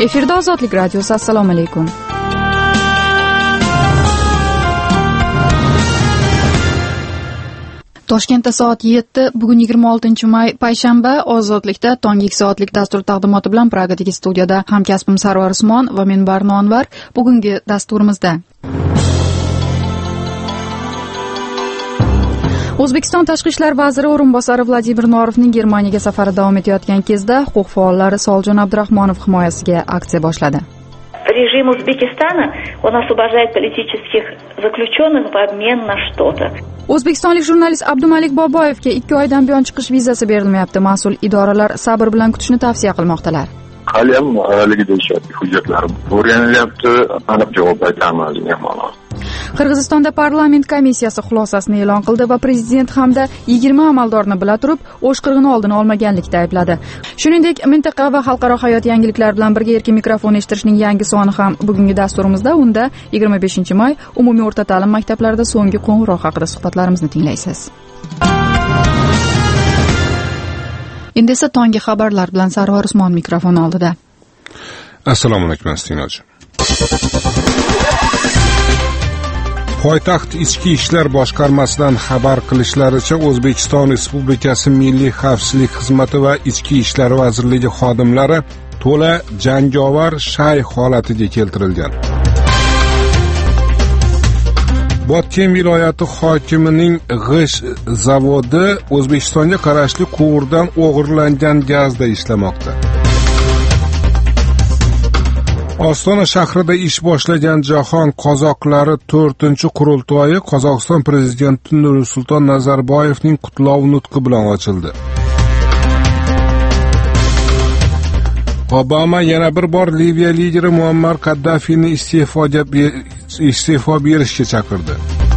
Efirda Ozodlik radiosi. Assalomu alaykum. Toshkentda soat 7, bugun 26-may payshanba. Ozodlikda tonggi 2 soatlik dastur taqdimoti bilan Pragadagi studiyada hamkasbim Sarvar Usmon va men Barno Anvar. Bugungi dasturimizda O'zbekiston Tashqi ishlar vaziri o'rinbosari Vladimir Norovning Germaniyaga safari davom etayotgan kezda huquq faollari Soljon Abdurahmonov himoyasiga aksiya boshladi. Режим Узбекистана, он освобождает политических заключенных в обмен на что-то. O'zbekistonlik jurnalist Abdumalik Boboyevga 2 oydan buyon chiqish vizasi berilmayapti. Mas'ul idoralar sabr bilan kutishni tavsiya qilmoqdalar. Hali ham haligida ishlayapti, hujjatlarim o'rganilyapti, aniq javob aytamiz mehmonlar. Qirg'izistonda parlament komissiyasi xulosasini e'lon qildi va prezident hamda 20 amaldorni bila turib o'shqirg'ini oldini olmaganlikda aybladi. Shuningdek, mintaqa va xalqaro hayot yangiliklari bilan birga erkin mikrofon eshittirishning yangi soni ham bugungi dasturimizda. Unda 25-may umumiy o'rta ta'lim maktablarida so'nggi qo'ng'iroq haqida suhbatlarimizni tinglaysiz. Endi esa tonggi xabarlar bilan Sarvar Usmon mikrofon oldida. Assalomu alaykum astinglar. Poytaxt Ichki ishlar boshqarmasidan xabar qilishlaricha, O'zbekiston Respublikasi Milliy xavfsizlik xizmati va Ichki ishlar vazirligi xodimlari to'la jangovar shay holatiga keltirilgan. Botken viloyati hokimining G'ish zavodi O'zbekistonga qarashli quvurdan o'g'irlangan gazda ishlamoqda. Ostona shahrida ish boshlagan Jahon qozoqlari 4-qurultoyi Qozog'iston prezidenti Nursulton Nazarboyevning qutlov nutqi bilan ochildi. Obama yana bir bor Liviya lideri Muammar Qaddafini iste'fo berishga chaqirdi.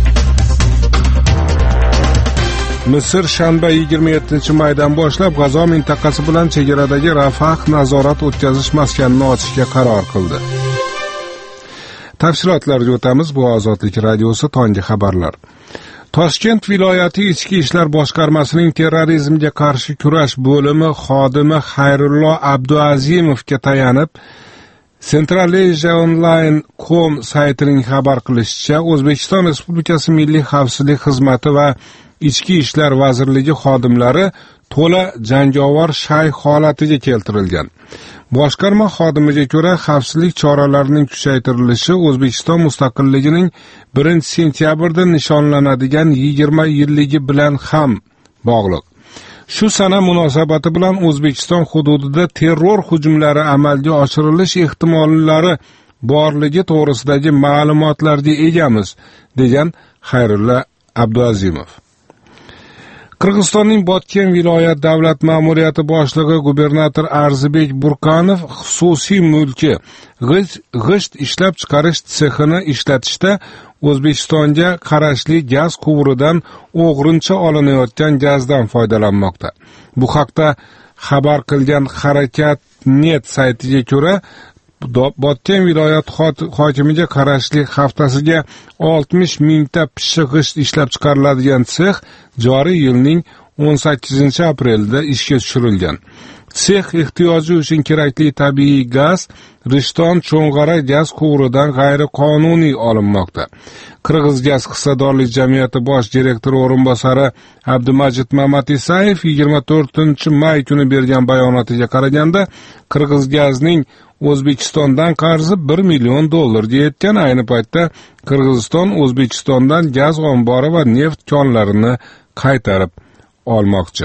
Misr shanba 27-maydan boshlab G'azo mintaqasi bilan chegaradagi Rafah nazorat o'tkazish maskanini ochishga qaror qildi. Tafsilotlarga o'tamiz. Bu Ozodlik radiosi tonggi xabarlar. Toshkent viloyati Ichki ishlar boshqarmasining terrorizmga qarshi kurash bo'limi xodimi Xayrullo Abduazimovga tayanib, CentralAsiaOnline.com saytining xabar qilishicha, O'zbekiston Respublikasi Milliy xavfsizlik xizmati va Ichki ishlar vazirligi xodimlari to'la jangovar shay holatiga keltirilgan. Boshqarma xodimiga ko'ra, xavfsizlik choralarining kuchaytirilishi O'zbekiston mustaqilligining 1-sentyabrda nishonlanadigan 20 yilligi bilan ham bog'liq. Shu sana munosabati bilan O'zbekiston hududida terror hujumlari amalga oshirilish ehtimollari borligi to'g'risidagi ma'lumotlarga egamiz, degan Xayrullo Abduazimov. Qirg'izistonning Botken viloyat davlat ma'muriyati boshlig'i gubernator Arzibek Burkanov xususiy mulki g'isht ishlab chiqarish sexini ishlatishda O'zbekistonga qarashli gaz quvuridan o'g'rincha olinayotgan gazdan foydalanmoqda. Bu haqda xabar qilgan Harakat.net saytiga ko'ra, Botken viloyat hokimiga qarashli haftasiga 60 mingta pishiq g'isht ishlab chiqariladigan sex joriy yilning 18-aprelida ishga tushirilgan. Sex ehtiyoji uchun kerakli tabiiy gaz Rishton Cho'ng'ara gaz quvuridan g'ayriqonuniy olinmoqda. Qirg'iz gaz hissadorlik jamiyati bosh direktori o'rinbosari Abdumajid Mamatisayev 24-may kuni bergan bayonotiga qaraganda, Qirg'iz gazning O'zbekistondan qarzi $1 million yetgan. Ayni paytda Qirg'iziston O'zbekistondan gaz ombori va neft konlarini qaytarib olmoqchi.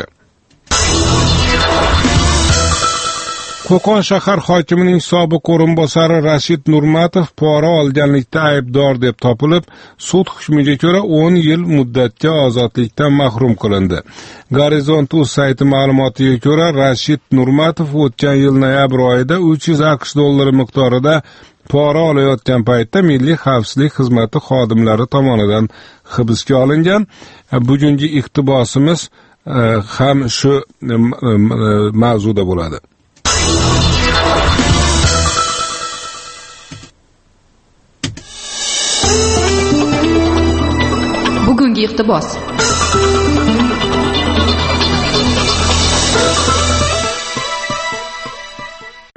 Qo'qon shahar hokimining sobiq o'rinbosari Rashid Nurmatov pora olganlikda aybdor deb topilib, sud hukmiga ko'ra 10 yil muddatga ozodlikdan mahrum qilindi. Gorizont.uz sayti ma'lumotiga ko'ra, Rashid Nurmatov o'tgan yil noyabr oyida $300 miqdorida pora olayotgan paytda Milliy xavfsizlik xizmati xodimlari tomonidan hibsga olingan. Bugungi iqtibosimiz ham shu mavzuda bo'ladi. Bugungi iqtibos.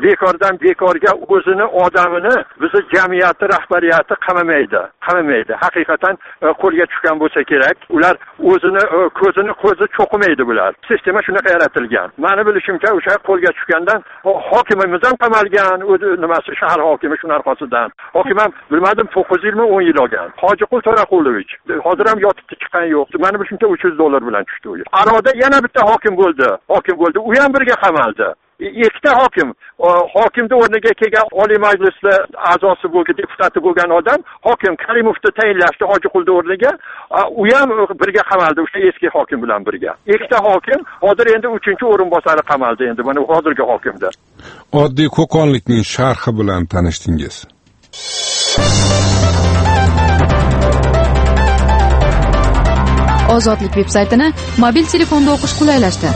bekordan bekorga o'zini odamini bizni jamiyati rahbariyati qamamaydi. Haqiqatan qo'lga tushgan bo'lsa kerak. Ular o'zini ko'zi cho'qimaydi bular. Sistema shunaqa yaratilgan. Meni bilishimcha o'sha qo'lga tushgandan hokimimiz ham qamalgan, o'zi nimasi shahar hokimi shuning orqasidan. Hokim ham bilmadim 9 yilmi 10 yil olgan. Hojiqul To'raqulovich hozir ham yotibdi, chiqqan yo'q. Meni bilishimcha $300 bilan tushdi u. Aroda yana bitta hokim bo'ldi. U ham birga qamaldi. Ikkita hokimni o'rniga kelgan Oliy Majlisda a'zosi bo'lgan, deputati bo'lgan odam hokim Karimovni tayinlashdi Hojiqulni o'rniga, u ham birga qamaldi o'sha eski hokim bilan birga. Ikkita hokim hozir endi 3-o'rinbosari qamaldi endi mana hozirgi hokimda. Oddiy qo'qonlikning sharhi bilan tanishdingiz. Ozodlik veb-saytini mobil telefonda o'qish qulaylashdi.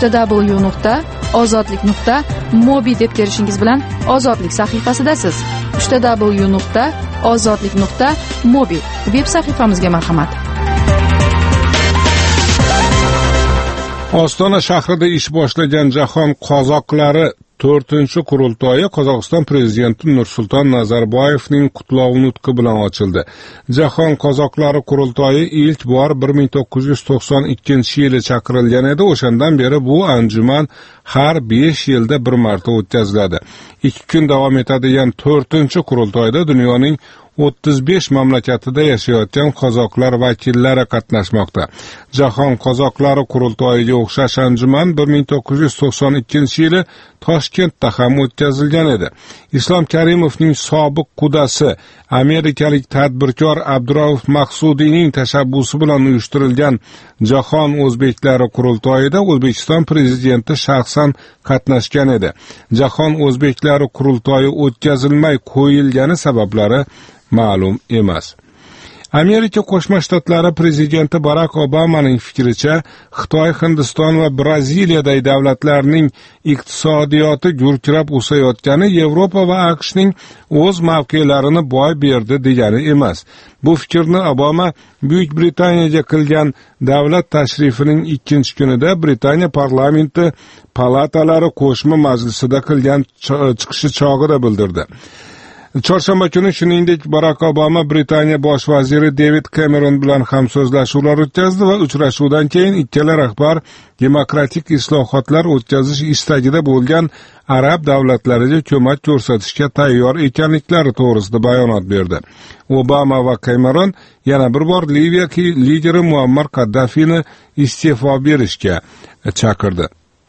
www.ozodlik.mobi deb terishingiz bilan Ozodlik sahifasidasiz. www.ozodlik.mobi veb sahifamizga marhamat. Ostona shahrida ish boshlagan Jahon qozoqlari 4-qurultoyi Qozog'iston prezidenti Nursulton Nazarboyevning qutlov nutqi bilan ochildi. Jahon qozoqlari qurultoyi ilk bor 1992-yili chaqirilgan edi. O'shandan beri bu anjuman har 5 yilda bir marta o'tkaziladi. 2 kun davom etadigan 4-qurultoyda dunyoning 35 mamlakatida yashayotgan qozoqlar vakillari qatnashmoqda. Jahon qozoqlari qurultoyiga o'xshash anjuman 1992-yili Toshkentda ham o'tkazilgan edi. Islom Karimovning sobiq qudasi amerikalik tadbirkor Abdurauf Maqsudiyning tashabbusi bilan uyushtirilgan Jahon o'zbeklari qurultoyida O'zbekiston prezidenti shaxsan qatnashgan edi. Jahon o'zbeklari qurultoyi o'tkazilmay qo'yilgani sabablari ma'lum emas. Amerika Qo'shma Shtatlari prezidenti Barack Obamaning fikricha, Xitoy, Hindiston va Braziliyadagi davlatlarning iqtisodiyoti gurkirab o'sayotgani Yevropa va AQShning o'z mavqelarini boy berdi degani emas. Bu fikrni Obama Buyuk Britaniyaga qilgan davlat tashrifining 2-kunida Britaniya parlamenti palatalari qo'shma majlisida qilgan chiqishi chog'ida bildirdi. Chorshanba kuni shuningdek Barack Obama Britaniya bosh vaziri David Cameron bilan ham so'zlashuvlar o'tkazdi va uchrashuvdan keyin ikkala rahbar demokratik islohotlar o'tkazish istagida bo'lgan arab davlatlariga ko'mak ko'rsatishga tayyor ekanliklari to'g'risida bayonot berdi. Obama va Cameron yana bir bor Liviya lideri Muammar Qaddafini iste'fo berishga chaqirdi.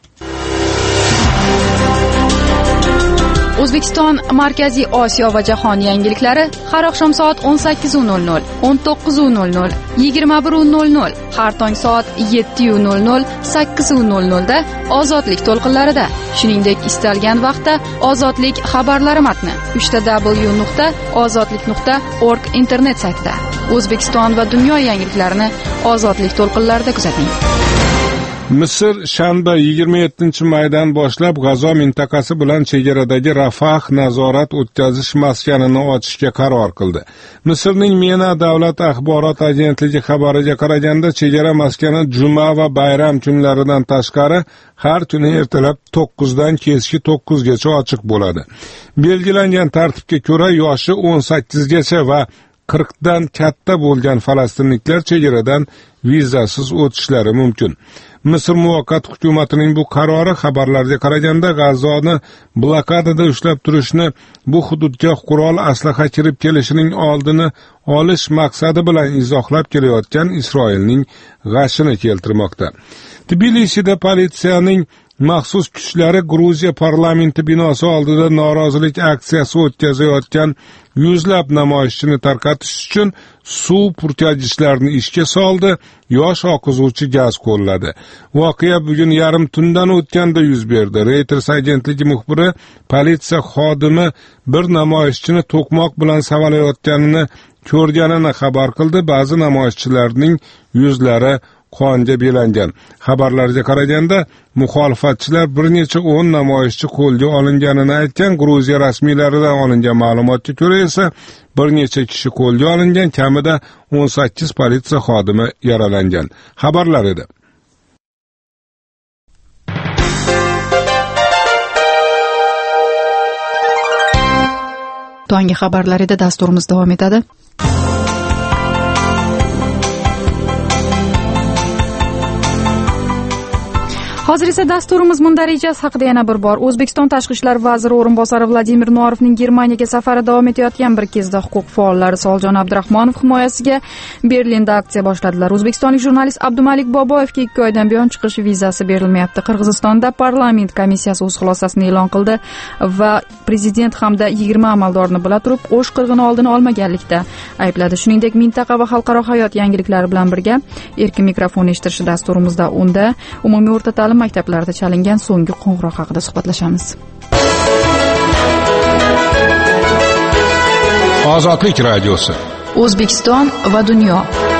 O'zbekiston, Markaziy Osiyo va jahon yangiliklari har oqshom soat 18:00, 19:00, 21:00, har tong soat 7:00, 8:00 da Ozodlik to'lqinlarida. Shuningdek, istalgan vaqtda Ozodlik xabarlari matni www.ozodlik.org internet saytida. O'zbekiston va dunyo yangiliklarini Ozodlik to'lqinlarida kuzating. Misr shanba 27-maydan boshlab G'azo mintaqasi bilan chegaradagi Rafah nazorat o'tkazish maskanini ochishga qaror qildi. Misrning MENA davlat axborot agentligi xabariga qaraganda, chegara maskani juma va bayram kunlaridan tashqari har kuni ertalab 9 dan kechki 9 gacha ochiq bo'ladi. Belgilangan tartibga ko'ra yoshi 18 gacha va 40 dan katta bo'lgan falastinliklar chegaradan vizasiz o'tishlari mumkin. Misr muvaqqat hukumatining bu qarori xabarlarga qaraganda G'azoni blokadada ushlab turishni, bu hududga qurol aslaha kirib kelishining oldini olish maqsadi bilan izohlab kelayotgan Isroilning g'ashini keltirmoqda. Tbilisida politsiyaning maxsus kuchlari Gruziya parlamenti binosi oldida norozilik aksiyasi o'tkazayotgan yuzlab namoyishchini tarqatish uchun suv purkagichlarini ishga soldi, yosh oqizuvchi gaz qo'lladi. Voqea bugun yarim tundan o'tganda yuz berdi. Reuters agentligi muxbiri politsiya xodimi bir namoyishchini to'qmoq bilan savalayotganini ko'rganini xabar qildi. Ba'zi namoyishchilarning yuzlari qonga belangan. Xabarlarga qaraganda, muxolifatchilar bir necha 10 namoyishchi qo'lga olinganini aytgan. Gruziya rasmiylaridan olingan ma'lumotga ko'ra esa bir necha kishi qo'lga olingan, kamida 18 politsiya xodimi yaralangan. Xabarlar edi. Tonggi xabarlar edi, dasturimiz davom etadi. Hozir esa dasturimiz mundarijasi haqida yana bir bor. O'zbekiston Tashqi ishlar vaziri o'rinbosari Vladimir Norovning Germaniyaga safari davom etayotgan bir kezda huquq faollari Soljon Abdurahmonov himoyasiga Berlinda aksiya boshladilar. O'zbekistonlik jurnalist Abdumalik Boboyevga 2 oydan buyon chiqish vizasi berilmayapti. Qirg'izistonda parlament komissiyasi o'z xulosasini e'lon qildi va prezident hamda 20 amaldorni bila turib o'sh qirg'ini oldini olmaganlikda aybladi. Shuningdek, mintaqa va xalqaro hayot yangiliklari bilan birga erkin mikrofon eshitish dasturimizda unda umumiy o'rta ta'lim maktablarida chalingan so'nggi qo'ng'iroq haqida suhbatlashamiz. Ozodlik radiosi. O'zbekiston va dunyo.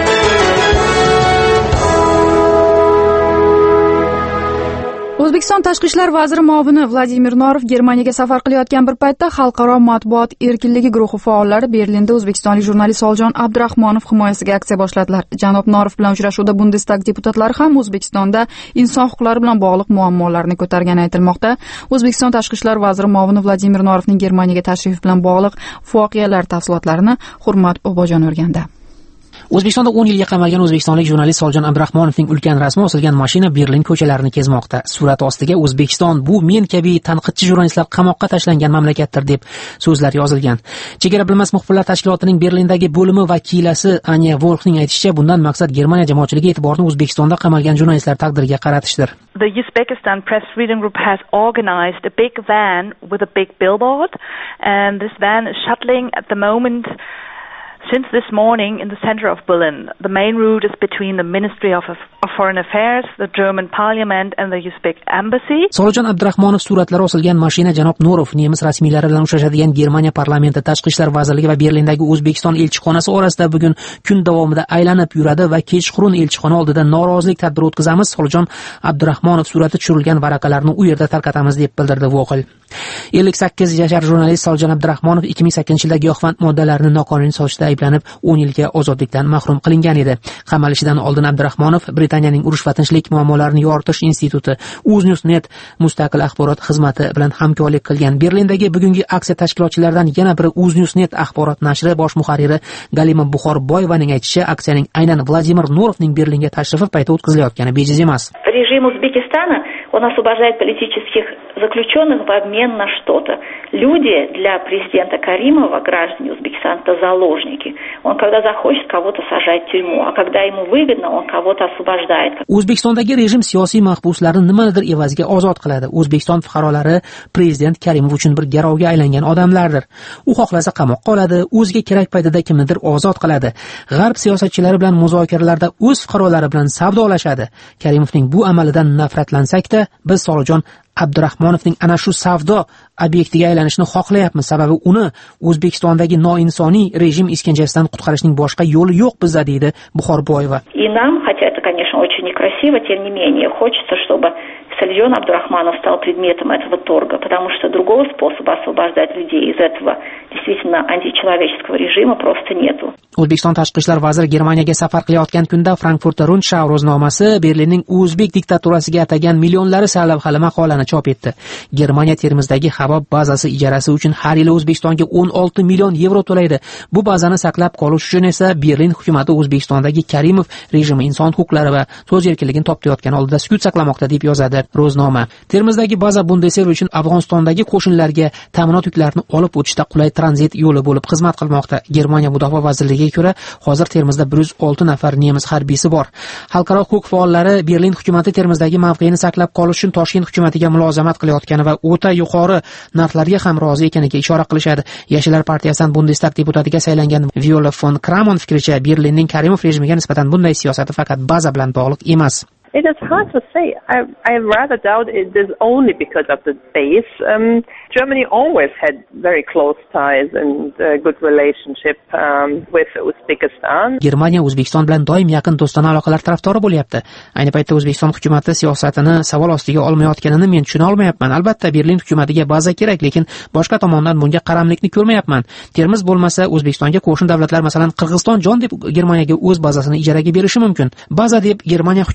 O'zbekiston Tashqi ishlar vaziri muavini Vladimir Norov Germaniyaga safar qilayotgan bir paytda xalqaro matbuot erkinligi guruhi faollari Berlinda o'zbekistonlik jurnalist Soljon Abdurahmonov himoyasiga aksiya boshladilar. Janob Norov bilan uchrashuvda Bundestag deputatlari ham O'zbekistonda inson huquqlari bilan bog'liq muammolarni ko'targani aytilmoqda. O'zbekiston Tashqi ishlar vaziri muavini Vladimir Norovning Germaniyaga tashrifi bilan bog'liq voqealar tafsilotlarini Hurmat Obojon o'rgandi. O'zbekistonda 10 yilga qamalgan o'zbekistonlik jurnalist Soljon Abdurahmonovning ulkan rasmi osilgan mashina Berlin ko'chalarini kezmoqda. Surat ostiga O'zbekiston bu men kabi tanqidchi jurnalistlar qamoqqa tashlangan mamlakatdir deb so'zlar yozilgan. Chegara bilmas muxbirlar tashkilotining Berlindagi bo'limi vakilasi Anya Volxning aytishicha, bundan maqsad Germaniya jamoatchiligi e'tiborini O'zbekistonda qamalgan jurnalistlar taqdiriga qaratishdir. The Uzbekistan Press Freedom Group has organized a big van with a big billboard, and this van is shuttling at the moment since this morning in the center of Berlin. The main route is between the Ministry of Foreign Affairs, the German Parliament and the Uzbek Embassy. Soljon Abdurahmonov suratlari osilgan mashina janob Norov nemis rasmiylari bilan uchrashadigan Germaniya parlamenti, Tashqi ishlar vazirligi va Berlindagi O'zbekiston elchixonasi orasida bugun kun davomida aylanib yuradi va kechqurun elchixona oldida norozilik tadbiri o'tkazamiz. Soljon Abdurahmonov surati tushirilgan varaqalarni u yerda tarqatamiz deb bildirdi Voqil. 58 yashar jurnalist Soljon Abdurahmonov 2008-yilda giyohvand moddalarni noqonuniy sotishda ayblanib 10 yilga ozodlikdan mahrum qilingan edi. Qamalishidan oldin Abdurahmonov Britaniyaning urush va tinchlik muammolarini yoritish instituti UzNewsNet mustaqil axborot xizmati bilan hamkorlik qilgan. Berlindagi bugungi aksiya tashkilotchilaridan yana biri UzNewsNet axborot nashri bosh muharriri Galima Buxorboyevaning aytishicha, aksiyaning aynan Vladimir Norovning Berlinga tashrifi payti o'tkazilayotgani bejiz emas. Режим Узбекистана, он освобождает политических заключенных в обмен на что-то. Люди для президента Каримова, граждане Узбекистана, это заложники. Он когда захочет, кого-то сажает в тюрьму, а когда ему выгодно, он кого-то освобождает. O'zbekistondagi rejim siyosiy mahbuslarni nimadir evaziga ozod qiladi. O'zbekiston fuqarolari prezident Karimov uchun bir garovga aylangan odamlardir. U xohlasa qamoqqa oladi, o'ziga kerak paytida kimnidir ozod qiladi. G'arb siyosatchilari bilan muzokaralarda o'z fuqarolari bilan savdolashadi. Karimovning bu amalidan nafratlansak-da, biz Soljon Abdurahmonovning ana shu savdo obyektiga aylanishni xohlayapmiz. Sababi uni O'zbekistondagi noinsoniy rejim iskanjasidan qutqarishning boshqa yo'li yo'q bizda, deydi Buxorboyeva. И нам, хотя это, конечно, очень некрасиво, тем не менее, хочется, чтобы Солjon Abdurahmonov стал предметом этого торга, потому что другого способа освобождать людей из этого действительно античеловеческого режима просто нету. O'zbekiston Tashqi ishlar vaziri Germaniyaga safar qilayotgan kunda Frankfurtda Rundschau ro'znomasi Berlinning o'zbek diktaturasiga atagan millionlari sarlavhali maqolani chop etdi. Germaniya Termizdagi havo bazasi ijarasi uchun har yili O'zbekistonga 16 million yevro to'laydi. Bu bazani saqlab qolish uchun esa Berlin hukumati O'zbekistondagi Karimov rejimi inson huquqlari va so'z erkinligini toptayotgani oldida sukut saqlamoqda deb yozadi ro'znoma. Termizdagi baza Bundeswehr uchun Afg'onistondagi qo'shinlarga ta'minot yuklarini olib o'tishda qulay tranzit yo'li bo'lib xizmat qilmoqda. Germaniya mudofaa vazirligiga ko'ra, hozir Termizda 106 nafar nemis harbiysi bor. Xalqaro huquq faollari Berlin hukumati Termizdagi mavqeini saqlab qolish uchun Toshkent hukumatiga mulozamat qilayotgani va o'ta yuqori narxlarga ham rozi ekaniga ishora qilishadi. Yashillar partiyasidan Bundestag deputatiga saylangan Viola von Kramon fikricha, Berlinning Karimov rejimiga nisbatan bunday siyosati faqat baza bilan bog'liq emas. It is hard to say. I rather doubt it is only because of the base. Germany always had very close ties and good relationship with Uzbekistan. Germaniya O'zbekiston bilan doim yaqin do'stona aloqalar tarafdori bo'lyapti. Ayni paytda O'zbekiston hukumati siyosatini savol ostiga olmayotganini men tushuna olmayapman. Albatta Berlin hukumatiga baza kerak, lekin boshqa tomondan bunga qaramlikni ko'rmayapman. Termiz bo'lmasa, O'zbekistonga qo'shni davlatlar, masalan, Qirg'iziston jon deb Germaniyaga o'z bazasini ijaraga berishi mumkin. Baza deb Germaniya hukumati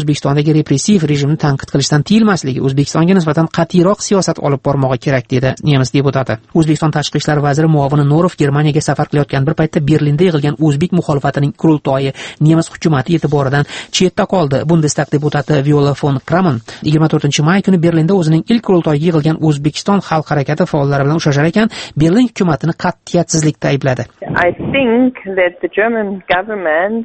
O'zbekistondagi repressiv rejimni tanqid qilishdan tiyilmasligi, O'zbekistonga nisbatan qat'iyroq siyosat olib bormog'i kerak, dedi nemis deputati. O'zbekiston tashqi ishlar vaziri muovini Norov Germaniyaga safar qilayotgan bir paytda Berlinda yig'ilgan o'zbek muxolifatining qurultoyi nemis hukumati e'tiboridan chetda qoldi. Bundestag deputati Viola von Kramon 24-may kuni Berlinda o'zining ilk qurultoyiga yig'ilgan O'zbekiston xalq harakati faollari bilan uchrashar ekan, Berlin hukumatini qat'iyatsizlikda aybladi. I think that the German government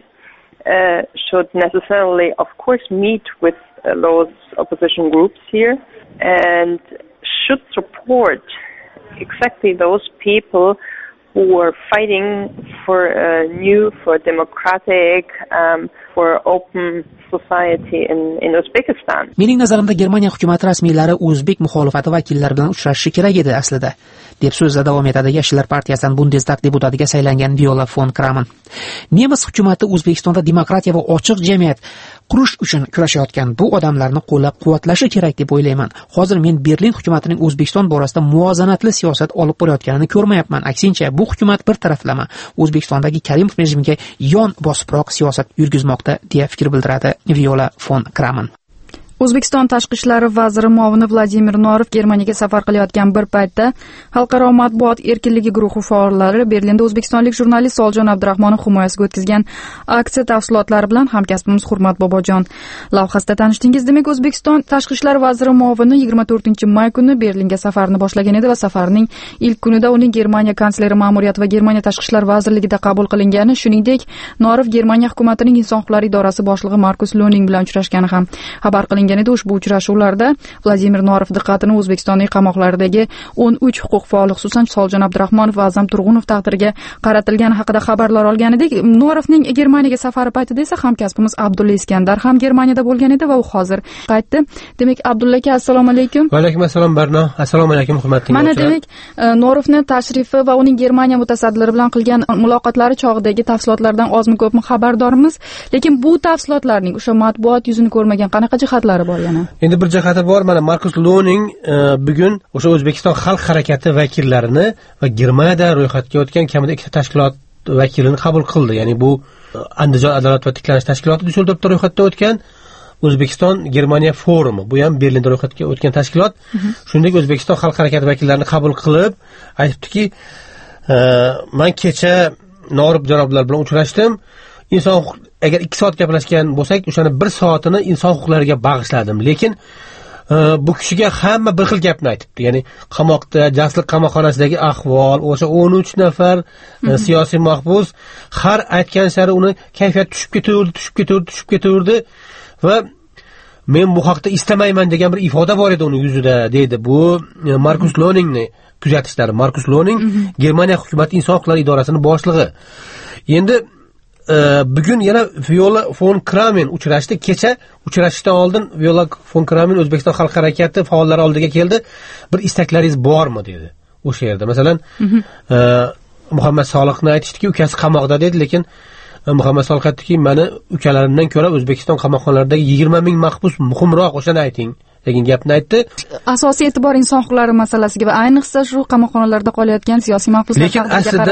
should necessarily, of course, meet with those opposition groups here and should support exactly those people who are fighting for a new, for democratic, for open society in Uzbekistan. Mening nazarimda Germaniya hukumati rasmiylari o'zbek muxolifati vakillari bilan uchrashishi kerak edi aslida, deb so'zda davom etadi Yoshlar partiyasidan Bundestag deputatiga saylangan Viola von Kramon. Nemis hukumati O'zbekistonda demokratiya va ochiq jamiyat qurish uchun kurashayotgan bu odamlarni qo'llab-quvvatlashi kerak deb o'ylayman. Hozir men Berlin hukumatining O'zbekiston borasida muvozanatli siyosat olib borayotganini ko'rmayapman. Aksincha, bu hukumat bir taraflama O'zbekistondagi Karimov rejimiga yon bosibroq siyosat yurgizmoqda, deya fikr bildiradi Viola von Kramon. O'zbekiston tashqi ishlar vaziri muovini Vladimir Norov Germaniyaga safar qilayotgan bir paytda Xalqaro matbuot erkinligi guruhi faollari Berlinda o'zbekistonlik jurnalist Soljon Abdurahmonov himoyasiga o'tkazgan aksiya tafsilotlari bilan hamkasbimiz Hurmat Bobojon lavhasida tanishdingiz. Demak, O'zbekiston tashqi ishlar vaziri muovini 24-may kuni Berlinga safarini boshlagan edi va safarning ilk kunida uning Germaniya kansleri ma'muriyati va Germaniya tashqi ishlar vazirligida qabul qilingani, shuningdek, Norov Germaniya hukumatining inson huquqlari idorasi boshlig'i Markus Loning bilan uchrashgani ham xabar qilingan. Ushbu uchrashuvlarda Vladimir Norov diqqatini O'zbekistonning qamoqlaridagi 13 huquq faoli, xususan Soljon Abdurahmonov va Azam Turg'unov taqdiriga qaratilgani haqida xabarlar olgan edik. Norovning Germaniyaga safari paytida esa hamkasbimiz Abdulla Iskandar ham Germaniyada bo'lgan edi va u hozir qaytdi. Demak, Abdulla aka, assalomu alaykum. Va alaykum assalom Barno. Assalomu alaykum hurmatli tinglovchilar. Mana demak, Norovning tashrifi va uning Germaniya mutasaddilari bilan qilgan muloqotlari chog'idagi tafsilotlardan ozmi ko'pmi xabardormiz, lekin bu tafsilotlarning o'sha matbuot yuzini ko'rmagan qanaqa jihatlari bor yana? Endi bir jihati bor. Mana Markus Loning bugun o'sha O'zbekiston xalq harakati vakillarini va Germaniyada ro'yxatga o'tgan kamida ikkita tashkilot vakilini qabul qildi. Ya'ni bu Andijon adolat va tiklanish tashkiloti Düsseldorfda ro'yxatda o'tgan, O'zbekiston Germaniya forumi, bu ham Berlinda ro'yxatga o'tgan tashkilot. Shuningdek, O'zbekiston xalq harakati vakillarini qabul qilib aytibdiki, men kecha Norov janoblar bilan uchrashdim. Inson agar 2 soat gaplashgan bo'lsak, o'shani 1 soatini inson huquqlariga bag'ishladim. Lekin bu kishiga hamma bir xil gapni aytibdi. Ya'ni qamoqda, Jasliq qamoqxonasidagi ahvol, o'sha 13 nafar siyosiy mahbus har aytgan sari uni kayfiyat tushib ketaverdi va men bu haqda istamayman degan bir ifoda bor edi uning yuzida, deydi. Bu Markus Loningni kuzatishlari. Markus Loning Germaniya hukumati inson huquqlari idorasining boshlig'i. Endi bugun yana Viola von Kramon uchrashdi. Kecha uchrashishdan oldin Viola von Kramon O'zbekiston xalq harakati faollari oldiga keldi. Bir istaklaringiz bormi dedi. O'sha yerda masalan Muhammad Soliqni aytishdiki, ukasi qamoqda dedi, lekin Muhammad Soliq aytdiki, meni ukalarimdan ko'ra O'zbekiston qamoqxonalaridagi 20 ming mahbus muhimroq, o'shani ayting degan gapni aytdi. Asosiy e'tibor inson huquqlari masalasiga va ayniqsa shu qamoqxonalarda qolayotgan siyosiy mahbuslar. Lekin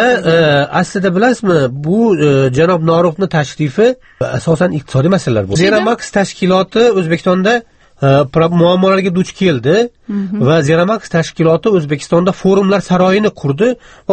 aslida bilasizmi, bu janob Norovning tashrifi asosan iqtisodiy masalalar bu. Zeramax tashkiloti O'zbekistonda muammolarga duch keldi va Zeramax tashkiloti O'zbekistonda forumlar saroyini qurdi va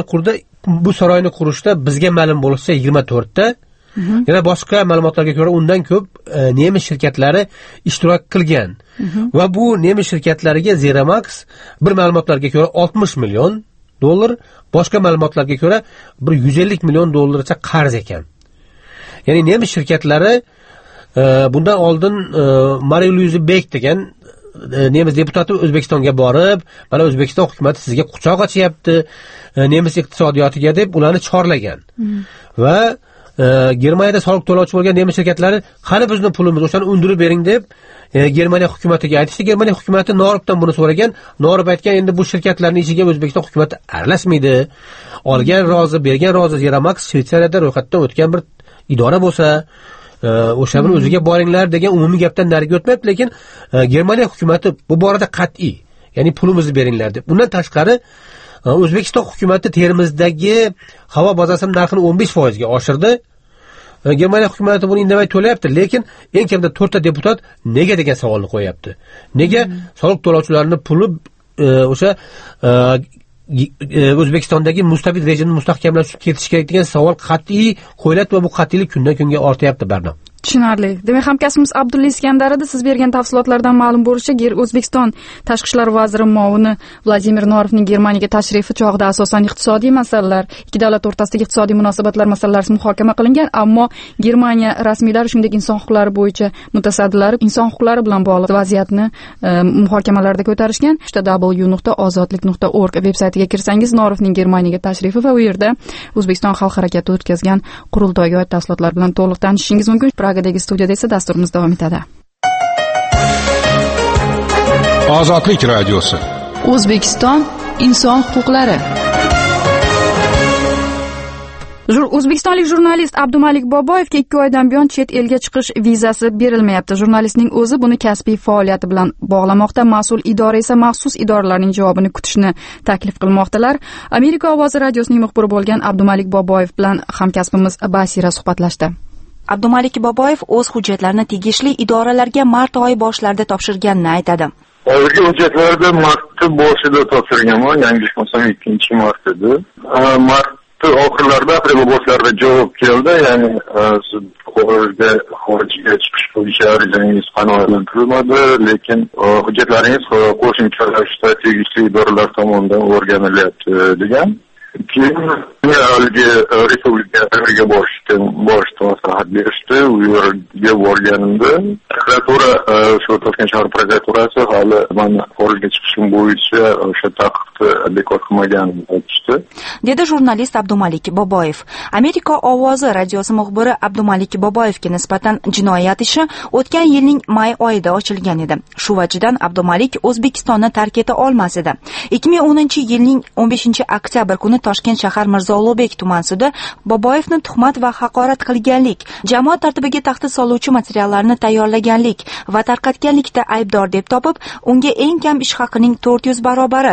bu saroyni qurishda bizga ma'lum bo'lishicha 24 ta, yana boshqa ma'lumotlarga ko'ra undan ko'p nemis shirkatlari ishtirok qilgan. Va bu nemis shirkatlariga Zeramax bir ma'lumotlarga ko'ra 60 million dollar, boshqa ma'lumotlarga ko'ra bir 150 million dollarcha qarz ekan. Ya'ni nemis shirkatlari bundan oldin Marie-Louise Beck degan nemis deputati O'zbekistonga borib, mana O'zbekiston hukumati sizga quchoq ochyapti, nemis iqtisodiyotiga deb ularni chorlagan. Va Germaniyada soliq to'lovchi bo'lgan nemis shirkatlari qani bizni pulimiz, o'shani undirib bering deb Germaniya hukumatiga aytishdi. Germaniya hukumati Norovdan buni so'ragan. Norov aytgan, endi bu shirkatlarning ishiga O'zbekiston hukumati aralashmaydi. Olgan rozi, bergan rozi. Zeramax Shvetsariyada ro'yxatdan o'tgan bir idora bo'lsa, o'sha bir o'ziga boringlar degan umumiy gapdan nariga o'tmayapti, lekin Germaniya hukumati bu borada qat'iy. Ya'ni pulimizni beringlar deb. Bundan tashqari O'zbekiston hukumati Termizdagi havo bazasining narxini 15% ga oshirdi Germaniya hukumati buni indamay to'layapti, lekin eng kamida 4 ta deputat nega degan savolni qo'yapti. Nega soliq to'lovchilarning puli o'sha O'zbekistondagi mustabid rejimni mustahkamlash uchun ketish kerak degan savol qat'iy qo'yiladi va bu qat'iylik kundan kunga ortyapti Barno. Tushunarli. Demak, hamkasbimiz Abdulla Iskandar edi. Siz bergan tafsilotlardan ma'lum bo'lishicha, O'zbekiston Tashqi ishlar vaziri muovini Vladimir Norovning Germaniyaga tashrifi chog'ida asosan iqtisodiy masalalar, ikki davlat o'rtasidagi iqtisodiy munosabatlar masalalari muhokama qilingan, ammo Germaniya rasmiylari shuningdek inson huquqlari bo'yicha mutasaddilari inson huquqlari bilan bog'liq vaziyatni muhokamalarda ko'tarishgan. w.ozodlik.org veb-saytiga kirsangiz, Norovning Germaniyaga tashrifi va u yerda O'zbekiston xalq harakati o'tkazgan qurultoyga oid tafsilotlar bilan to'liq tanishishingiz mumkin. Pragadagi studiyada esa dasturimiz davom etadi. Ozodlik radiosi. O'zbekiston inson huquqlari. O'zbekistonlik jurnalist Abdumalik Boboyevga 2 oydan buyon chet elga chiqish vizasi berilmayapti. Jurnalistning o'zi buni kasbiy faoliyati bilan bog'lamoqda. Mas'ul idora esa maxsus idoralarning javobini kutishni taklif qilmoqdalar. Amerika ovozi radiosining muxbiri bo'lgan Abdumalik Boboyev bilan hamkasbimiz Basira suhbatlashdi. Abdumalik Boboyev o'z hujjatlarini tegishli idoralarga mart oyi boshlarida topshirganini aytadi. Hozirgi hujjatlarni mart boshida topshirganman, yanglishmasam 2-mart edi. Mart oxirlarida, aprel boshlarida javob keldi, ya'ni siz xorijga chiqish bo'yicha arizangiz qanoatlantirilmadi, lekin hujjatlaringiz qo'shimcha ravishda tegishli idoralar tomonidan o'rganilyapti degan. Keyin respublikaga borishga maslahat berishdi. U yerga borganimda prokuratura, shu Toshkent shahar prokuraturasi hali meni xorijga chiqishim bo'yicha o'sha taqiqni bekor qilmaganini aytishdi, dedi jurnalist Abdumalik Boboyev. Amerika ovozi radiosi muxbiri Abdumalik Boboyevga nisbatan jinoyat ishi o'tgan yilning may oyida ochilgan edi. Shu vajdan Abdumalik O'zbekistonni tark eta olmas edi. 2010-yilning 15-oktyabr kuni Toshkent shahar Mirzo Ulug'bek tuman sudi Boboyevni tuhmat va haqorat qilganlik, jamoat tartibiga tahdid soluvchi materiallarni tayyorlaganlik va tarqatganlikda aybdor deb topib, unga eng kam ish haqining 400 barobari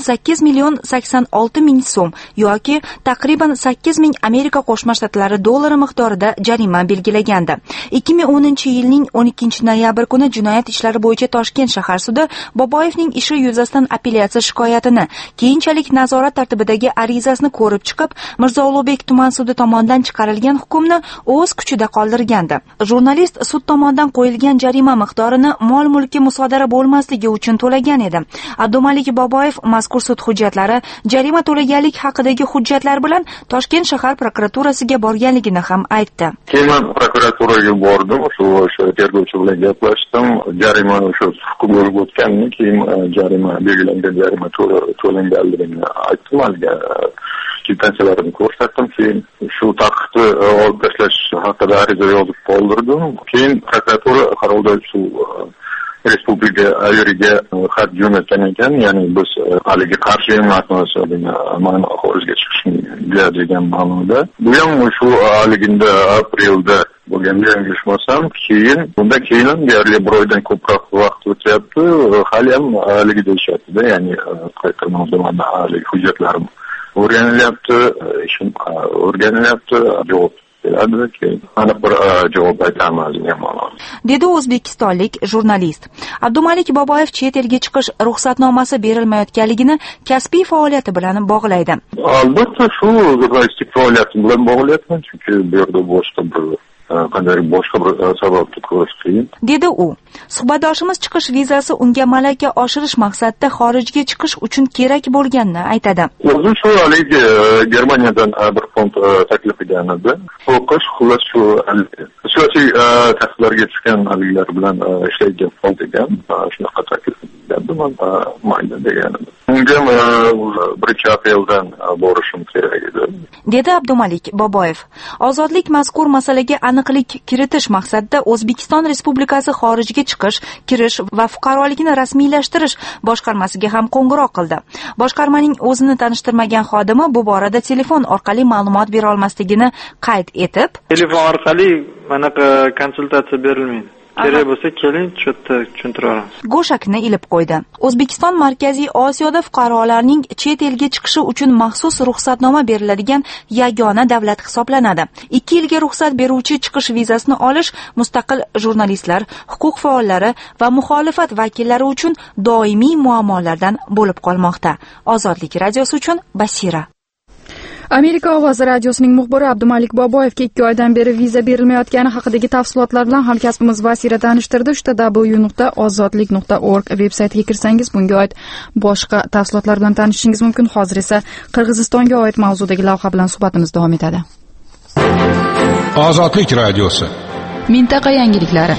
18,86 ming so'm yoki taqriban 8 ming Amerika Qo'shma Shtatlari dollari miqdorida jarima belgilagandi. 2010-yilning 12-noyabr kuni jinoyat ishlari bo'yicha Toshkent shahar sudi Boboyevning ishi yuzasidan apellyatsiya shikoyatini, keyinchalik nazorat tartibidagi arizasini ko'rib chiqib, Mirzo Ulug'bek tuman sudi tomonidan chiqarilgan hukmni o'z kuchida qoldirgandi. Jurnalist sud tomonidan qo'yilgan jarima miqdorini mol-mulkka musodara bo'lmasligi uchun to'lagan edi. Abdumalik Boboyev mazkur sud hujjatlari jarima to'laganlik haqidagi hujjatlar bilan Toshkent shahar prokuraturasiga borganligini ham aytdi. Keyin men prokuraturaga bordim, o'sha tergovchi bilan gaplashdim. Jarima o'sha hukm bo'lib o'tgandan keyin jarima belgilangan jarima to'langanligini aytdim. Kvitansiyalarni ko'rsatdim. Keyin shu taqiqni olib tashlash haqida ariza yozib qoldirdim. Keyin prokuratura qarorda shu respublika ayiriga xat jo'natgan ekan, ya'ni biz haligi qarshi emasmiz, mana xorijga chiqishga degan ma'noda. Bu ham shu haliginda aprelda bo'lganda yanglishmasam, keyin deyarli bir oydan ko'proq vaqt o'tyapti, hali ham haligi deyishyapti-da, ya'ni qaytarmoqda mana haligi hujjatlarim o'rganilyapti, ishim o'rganilyapti, javob beradi, aniq bir javob aytaman degan ma'noda, dedi o'zbekistonlik jurnalist. Abdumalik Boboyev chet elga chiqish ruxsatnomasi berilmayotganligini kasbiy faoliyati bilan bog'laydi. Albatta shu jurnalistik faoliyatim bilan bog'layapman, chunki bu yerda boshqa bir sababni ko'rish qiyin, dedi u. Suhbatdoshimiz chiqish vizasi unga malaka oshirish maqsadida xorijga chiqish uchun kerak bo'lganini aytadi. O'zi shu haligi Germaniyadan bir fond taklif qilgan edi. O'qish, xullas shu siyosiy tahdidlarga tushgan haligilar bilan ishlaydigan fond ekan. Shunaqa taklif qilgandim, mayli degan edim. Unga 1-apreldan borishim kerak edi, dedi Abdumalik Boboyev. Ozodlik mazkur masalaga aniqlik kiritish maqsadida O'zbekiston Respublikasi xorijga chiqish, kirish va fuqarolikni rasmiylashtirish boshqarmasiga ham qo'ng'iroq qildi. Boshqarmaning o'zini tanishtirmagan xodimi bu borada telefon orqali ma'lumot bera olmasligini qayd etib, telefon orqali manaqa konsultatsiya berilmaydi. kerak bo'lsa keling, shu yerda tushuntiramiz. Go'shakni ilib qo'ydi. O'zbekiston Markaziy Osiyoda fuqarolarning chet elga chiqishi uchun maxsus ruxsatnoma beriladigan yagona davlat hisoblanadi. 2 yilga ruxsat beruvchi chiqish vizasini olish mustaqil jurnalistlar, huquq faollari va muxolifat vakillari uchun doimiy muammolardan bo'lib qolmoqda. Ozodlik radiosi uchun Basira. Amerika ovozi radiosining muxbiri Abdumalik Boboyevga 2 oydan beri viza berilmayotgani haqidagi tafsilotlar bilan hamkasbimiz Vasira tanishtirdi. www.ozodlik.org veb-saytiga kirsangiz bunga oid boshqa tafsilotlar bilan tanishishingiz mumkin. Hozir esa Qirg'izistonga oid mavzudagi lavha bilan suhbatimiz davom etadi. Ozodlik radiosi. Mintaqa yangiliklari.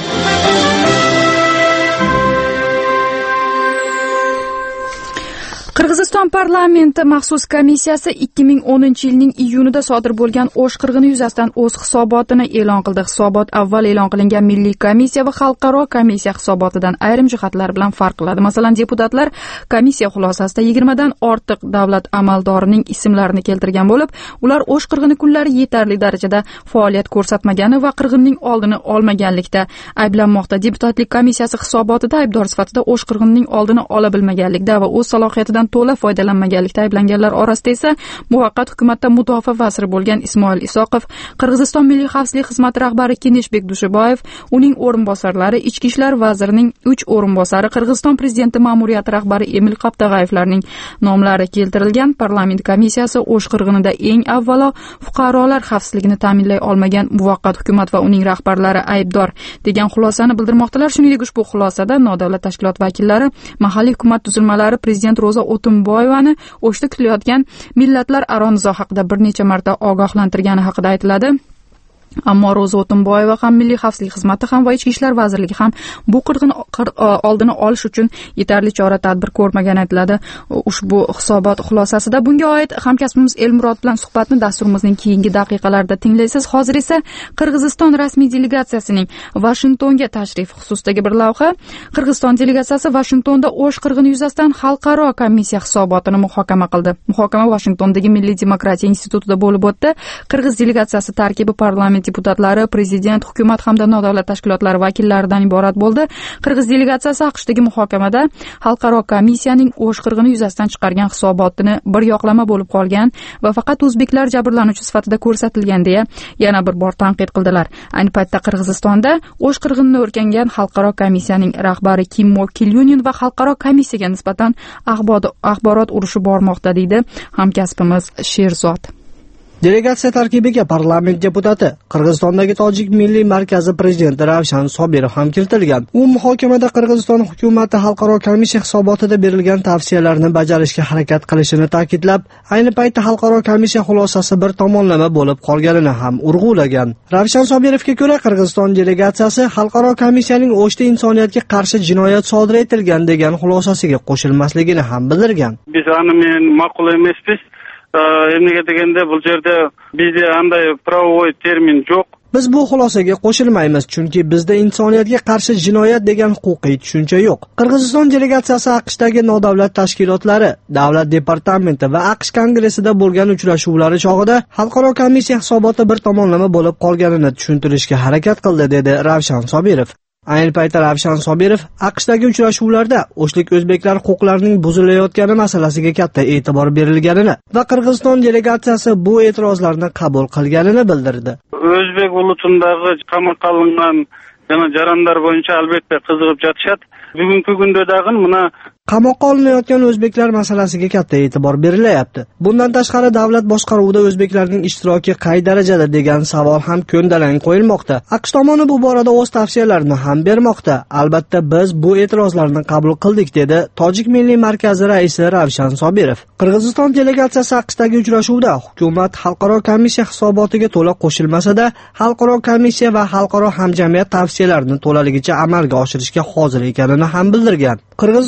Qirg'iziston parlamenti maxsus komissiyasi 2010-yilning iyunida sodir bo'lgan o'sh qirg'ini yuzasidan o'z hisobotini e'lon qildi. Hisobot avval e'lon qilingan milliy komissiya va xalqaro komissiya hisobotidan ayrim jihatlar bilan farq qiladi. Masalan, deputatlar komissiya xulosasida 20 dan ortiq davlat amaldorining ismlarini keltirgan bo'lib, ular o'sh qirg'ini kunlari yetarli darajada faoliyat ko'rsatmagani va qirg'inning oldini olmaganlikda ayblanmoqda. Deputatlik komissiyasi hisobotida aybdor sifatida o'sh qirg'inining oldini ola bilmaganlikda va o'z salohiyatidan to'la foydalanmaganlikda ayblanganlar orasida esa muvaqqat hukumatda mudofaa vaziri bo'lgan Ismoil Isoqov, Qirg'iziston Milliy xavfsizlik xizmati rahbari Keneshbek Dushiboyev, uning o'rinbosarlari, Ichki ishlar vazirining 3 o'rinbosari, Qirg'iziston prezidenti ma'muriyati rahbari Emil Qabtag'ayevlarning nomlari keltirilgan. Parlament komissiyasi o'sh qirg'inida eng avvalo fuqarolar xavfsizligini ta'minlay olmagan muvaqqat hukumat va uning rahbarlari aybdor degan xulosani bildirmoqdalar. Shuningdek, ushbu xulosada nodavlat tashkilot vakillari, mahalliy hukumat tuzilmalari, prezident Ro'za O'tinboyevani o'shda kutilayotgan millatlar aro nizo haqida bir necha marta ogohlantirgani haqida aytiladi. Ammo Ro'za O'tinboyeva ham Milliy xavfsizlik xizmati ham va Ichki ishlar vazirligi ham bu qirg'in oldini olish uchun yetarli chora-tadbir ko'rmagani aytiladi. Ushbu hisobot xulosasida bunga oid hamkasbimiz Elmurod bilan suhbatni dasturimizning keyingi daqiqalarida tinglaysiz. Hozir esa Qirg'iziston rasmiy delegatsiyasining Vashingtonga tashrifi xususidagi bir lavha. Qirg'iziston delegatsiyasi Vashingtonda o'sh qirg'ini yuzasidan xalqaro komissiya hisobotini muhokama qildi. Muhokama Vashingtondagi Milliy demokratiya institutida bo'lib o'tdi. Qirg'iz delegatsiyasi tarkibi parlament deputatlari, prezident, hukumat hamda nodavlat tashkilotlari vakillaridan iborat bo'ldi. Qirg'iz delegatsiyasi AQShdagi muhokamada xalqaro komissiyaning o'sh qirg'ini yuzasidan chiqargan hisobotini bir yoqlama bo'lib qolgan va faqat o'zbeklar jabrlanuvchi sifatida ko'rsatilgan deya yana bir bor tanqid qildilar. Ayni paytda Qirg'izistonda o'sh qirg'inini o'rgangan xalqaro komissiyaning rahbari Kimmo Kilyunin va xalqaro komissiyaga nisbatan axborot urushi bormoqda deydi hamkasbimiz Sherzod. Delegatsiya tarkibiga parlament deputati, Qirg'izistondagi Tojik Milliy markazi prezidenti Ravshan Sobirov ham kiritilgan. U muhokamada Qirg'iziston hukumati xalqaro komissiya hisobotida berilgan tavsiyalarni bajarishga harakat qilishini ta'kidlab, ayni paytda xalqaro komissiya xulosasi bir tomonlama bo'lib qolganini ham urg'ulagan. Ravshan Sobirovga ko'ra, Qirg'iziston delegatsiyasi xalqaro komissiyaning o'shda insoniyatga qarshi jinoyat sodir etilgan degan xulosasiga qo'shilmasligini ham bildirgan. Biz men ma'qul emasmiz. Emnega deganda bu yerda bizda anday pravoy termin yo'q. Biz bu xulosaga qo'shilmaymiz, chunki bizda insoniyatga qarshi jinoyat degan huquqiy tushuncha yo'q. Qirg'iziston delegatsiyasi AQShdagi nodavlat tashkilotlari, davlat departamenti va AQSh kongressida bo'lgan uchrashuvlari chog'ida xalqaro komissiya hisoboti bir tomonlama bo'lib qolganini tushuntirishga harakat qildi, dedi Ravshan Sobirov. Ayni paytda Ravshan Sobirov AQShdagi uchrashuvlarda o'shlik o'zbeklar huquqlarining buzilayotgani masalasiga katta e'tibor berilganini va Qirg'iziston delegatsiyasi bu e'tirozlarni qabul qilganini bildirdi. O'zbek ulutundagi qamoqqa olingan jarayonlar bo'yicha albatta qiziqib yotishadi. Bugungi kunda dag'in mana qamoqqa olinayotgan o'zbeklar masalasiga katta e'tibor berilyapti. Bundan tashqari davlat boshqaruvida o'zbeklarning ishtiroki qay darajada degan savol ham ko'ndalang qo'yilmoqda. AQSh tomoni bu borada o'z tavsiyalarini ham bermoqda. Albatta biz bu e'tirozlarni qabul qildik, dedi Tojik Milliy markazi raisi Ravshan Sobirov. Qirg'iziston delegatsiyasi AQShdagi uchrashuvda hukumat xalqaro komissiya hisobotiga to'la qo'shilmasa-da, xalqaro komissiya va xalqaro hamjamiyat tavsiyalarini to'laligicha amalga oshirishga hozir ekanini ham bildirgan. Qirg'iziston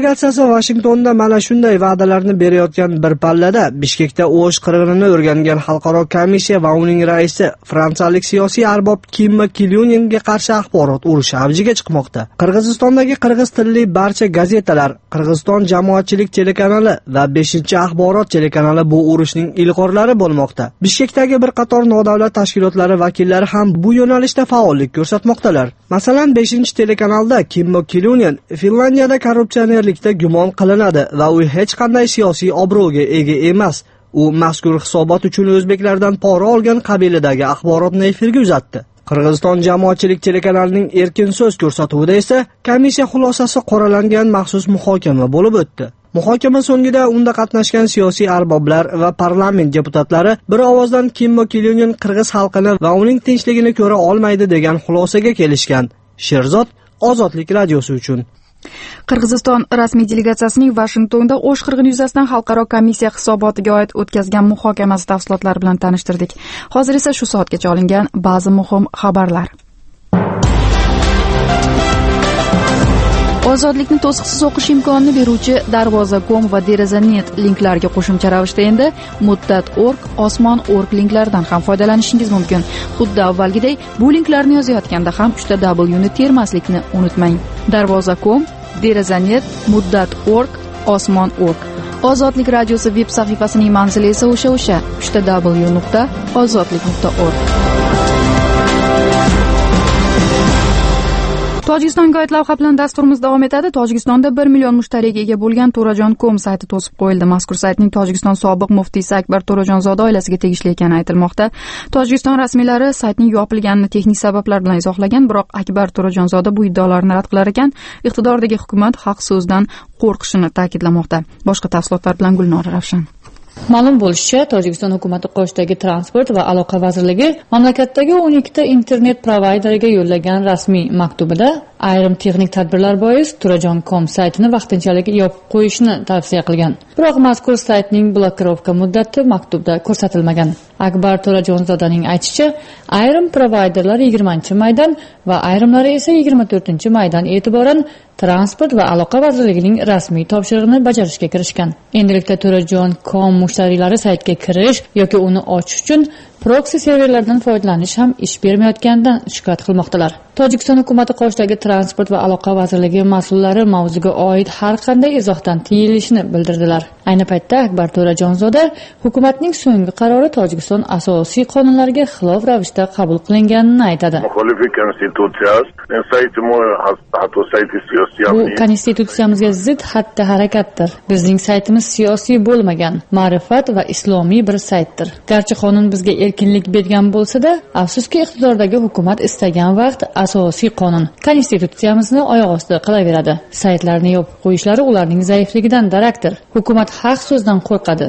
delegatsiyasi Vashingtonda mana shunday va'dalarni berayotgan bir pallada Bishkekda O'sh qirg'inini o'rgangan xalqaro komissiya va uning raisi fransiyalik siyosiy arbob Kim Kilyuninga qarshi axborot urushi avjiga chiqmoqda. Qirg'izistondagi qirg'iz tilli barcha gazetalar, Qirg'iziston jamoatchilik telekanali va 5-axborot telekanali bu urushning ilg'orlari bo'lmoqda. Bishkekdagi bir qator nodavlat tashkilotlari vakillari ham bu yo'nalishda faollik ko'rsatmoqdalar. Masalan, 5-telekanalda Kim Kilyunin Finlandiyada korrupsionerlikda gumon qilinadi va u hech qanday siyosiy obro'ga ega emas. U mazkur hisobot uchun o'zbeklardan pora olgan qabilidagi axborotni efirga uzatdi. Qirg'iziston jamoatchilik telekanalining erkin so'z ko'rsatuvida esa komissiya xulosasi qoralangan maxsus muhokama bo'lib o'tdi. Muhokama so'ngida unda qatnashgan siyosiy arboblar va parlament deputatlari bir ovozdan Kim Kilyunin qirg'iz xalqini va uning tinchligini ko'ra olmaydi degan xulosaga kelishgan. Sherzod Ozodlik radiosi uchun. Qirg'iziston rasmiy delegatsiyasining Vashingtonda O'sh qirg'ini yuzasidan xalqaro komissiya hisobotiga oid o'tkazgan muhokamasi tafsilotlari bilan tanishtirdik. Hozir esa shu soatgacha olingan ba'zi muhim xabarlar. Ozodlikni to'siqsiz o'qish imkonini beruvchi Darvoza.com va Deraza.net linklarga qo'shimcha ravishda endi Muddat.org, Osmon.org linklaridan ham foydalanishingiz mumkin. Xuddi avvalgidek, bu linklarni yozayotganda ham 3W ni termaslikni unutmang. Darvoza.com, Deraza.net, Muddat.org, Osmon.org. Ozodlik radiosi veb sahifasining manzili esa o'sha 3w.ozodlik.org. Tojikistonga oid lavha bilan dasturimiz davom etadi. Tojikistonda 1 million mushtariyaga ega bo'lgan To'rajon.com sayti to'sib qo'yildi. Mazkur saytning Tojikiston sobiq muftiysi Akbar To'rajonzoda oilasiga tegishli ekani aytilmoqda. Tojikiston rasmiylari saytning yopilganini texnik sabablar bilan izohlagan, biroq Akbar To'rajonzoda bu iddaolarni rad qilar ekan, iqtidordagi hukumat haq so'zdan qo'rqishini ta'kidlamoqda. Boshqa tafsilotlar bilan Gulnora Ravshan. Ma'lum bo'lishicha, Tojikiston hukumati qo'shdagi transport va aloqa vazirligi mamlakatdagi 12 ta internet provayderiga yo'llagan rasmiy maktubida ayrim texnik tadbirlar bois To'rajon.com saytini vaqtinchalik yopib qo'yishni tavsiya qilgan. Biroq mazkur saytning blokirovka muddati maktubda ko'rsatilmagan. Akbar To'rajonzodaning aytishicha, ayrim provayderlar 20-maydan va ayrimlari esa 24-maydan e'tiboran transport va aloqa vazirligining rasmiy topshirig'ini bajarishga kirishgan. Endilikda To'rajon.com mushtariylari saytga kirish yoki uni ochish uchun proksi serverlardan foydalanish ham ish bermayotganidan shikoyat qilmoqdalar. Tojikiston hukumati qo'shdagi transport va aloqa vazirligi mas'ullari mavzuga oid har qanday izohdan tiyilishini bildirdilar. Ayni paytda Akbar To'rajonzoda hukumatning so'nggi qarori Tojikiston asosiy qonunlariga xilof ravishda qabul qilinganini aytadi. Bu konstitutsiyamizga zid xatti harakatdir. Bizning saytimiz siyosiy bo'lmagan, ma'rifat va islomiy bir saytdir. Garchi qonun bizga erkinlik bergan bo'lsa-da, afsuski iqtidordagi hukumat istagan vaqt asosiy qonun, konstitutsiyamizni oyoq osti qilaveradi. Saytlarni yopib qo'yishlari ularning zaifligidan darakdir. Hukumat haq so'zdan qo'rqadi.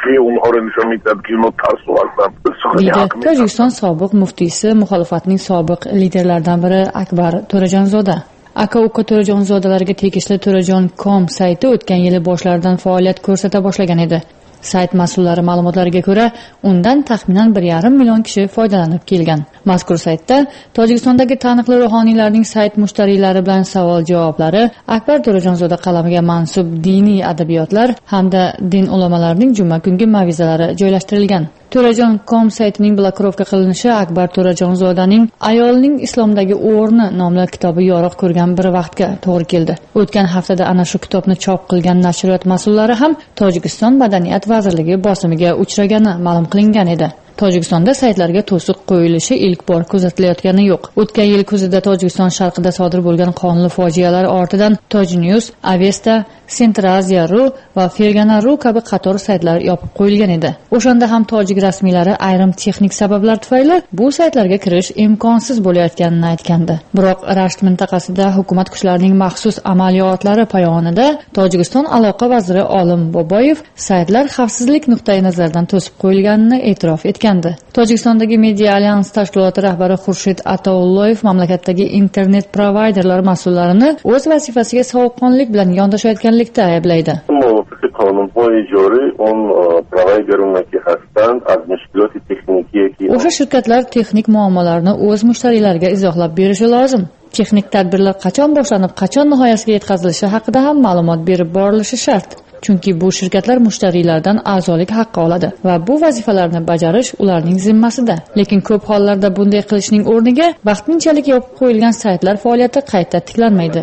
Tojikiston sobiq muftiysi, muxolifatning sobiq liderlaridan biri Akbar To'rajonzoda. Aka-uka To'rajonzodalarga tegishli To'rajon.com sayti o'tgan yili boshlaridan faoliyat ko'rsata boshlagan edi. Sayt mas'ullari ma'lumotlariga ko'ra, undan taxminan 1,5 million kishi foydalanib kelgan. Mazkur saytda Tojikistondagi taniqli ruhoniylarning sayt mushtariylari bilan savol-javoblari, Akbar To'rajonzoda qalamiga mansub diniy adabiyotlar hamda din ulamalarining juma kungi mav'izalari joylashtirilgan. To'rajon.com saytining blokirovka qilinishi Akbar To'rajonzodaning Ayolning islomdagi o'rni nomli kitobi yoriq ko'rgan bir vaqtga to'g'ri keldi. O'tgan haftada ana shu kitobni chop qilgan nashriyot mas'ullari ham Tojikiston Madaniyat vazirligi bosimiga uchragani ma'lum qilingan edi. Tojikistonda saytlarga to'siq qo'yilishi ilk bor kuzatilayotgani yo'q. O'tgan yil kuzida Tojikiston sharqida sodir bo'lgan qonli fojialar ortidan Tojnews, Avesta, Centraziya.ru va Fergana.ru kabi qator saytlar yopib qo'yilgan edi. O'shanda ham tojik rasmiylari ayrim texnik sabablar tufayli bu saytlarga kirish imkonsiz bo'layotganini aytgandi. Biroq Rasht mintaqasida hukumat kuchlarining maxsus amaliyotlari poyonida Tojikiston aloqa vaziri Olim Boboyev saytlar xavfsizlik nuqtai nazaridan to'sib qo'yilganini e'tirof etgandi. Tojikistondagi Media Alyans tashkiloti rahbari Xurshid Ataullayev mamlakatdagi internet provayderlar mas'ullarini o'z vazifasiga sovuqqonlik bilan yondashayotganlikda ayblaydi. های جاری اون پروایدرونه که هستند از مشکلات تکنیکی که o'sha shirkatlar texnik muammolarni o'z mushtariylariga izohlab berishi lozim. Texnik tadbirlar qachon boshlanib, qachon nihoyasiga yetkazilishi haqida ham ma'lumot berib borilishi shart. Chunki bu shirkatlar mushtariylardan a'zolik haqqi oladi va bu vazifalarni bajarish ularning zimmasida. Lekin ko'p hollarda bunday qilishning o'rniga vaqtinchalik yopib qo'yilgan saytlar faoliyati qayta tiklanmaydi.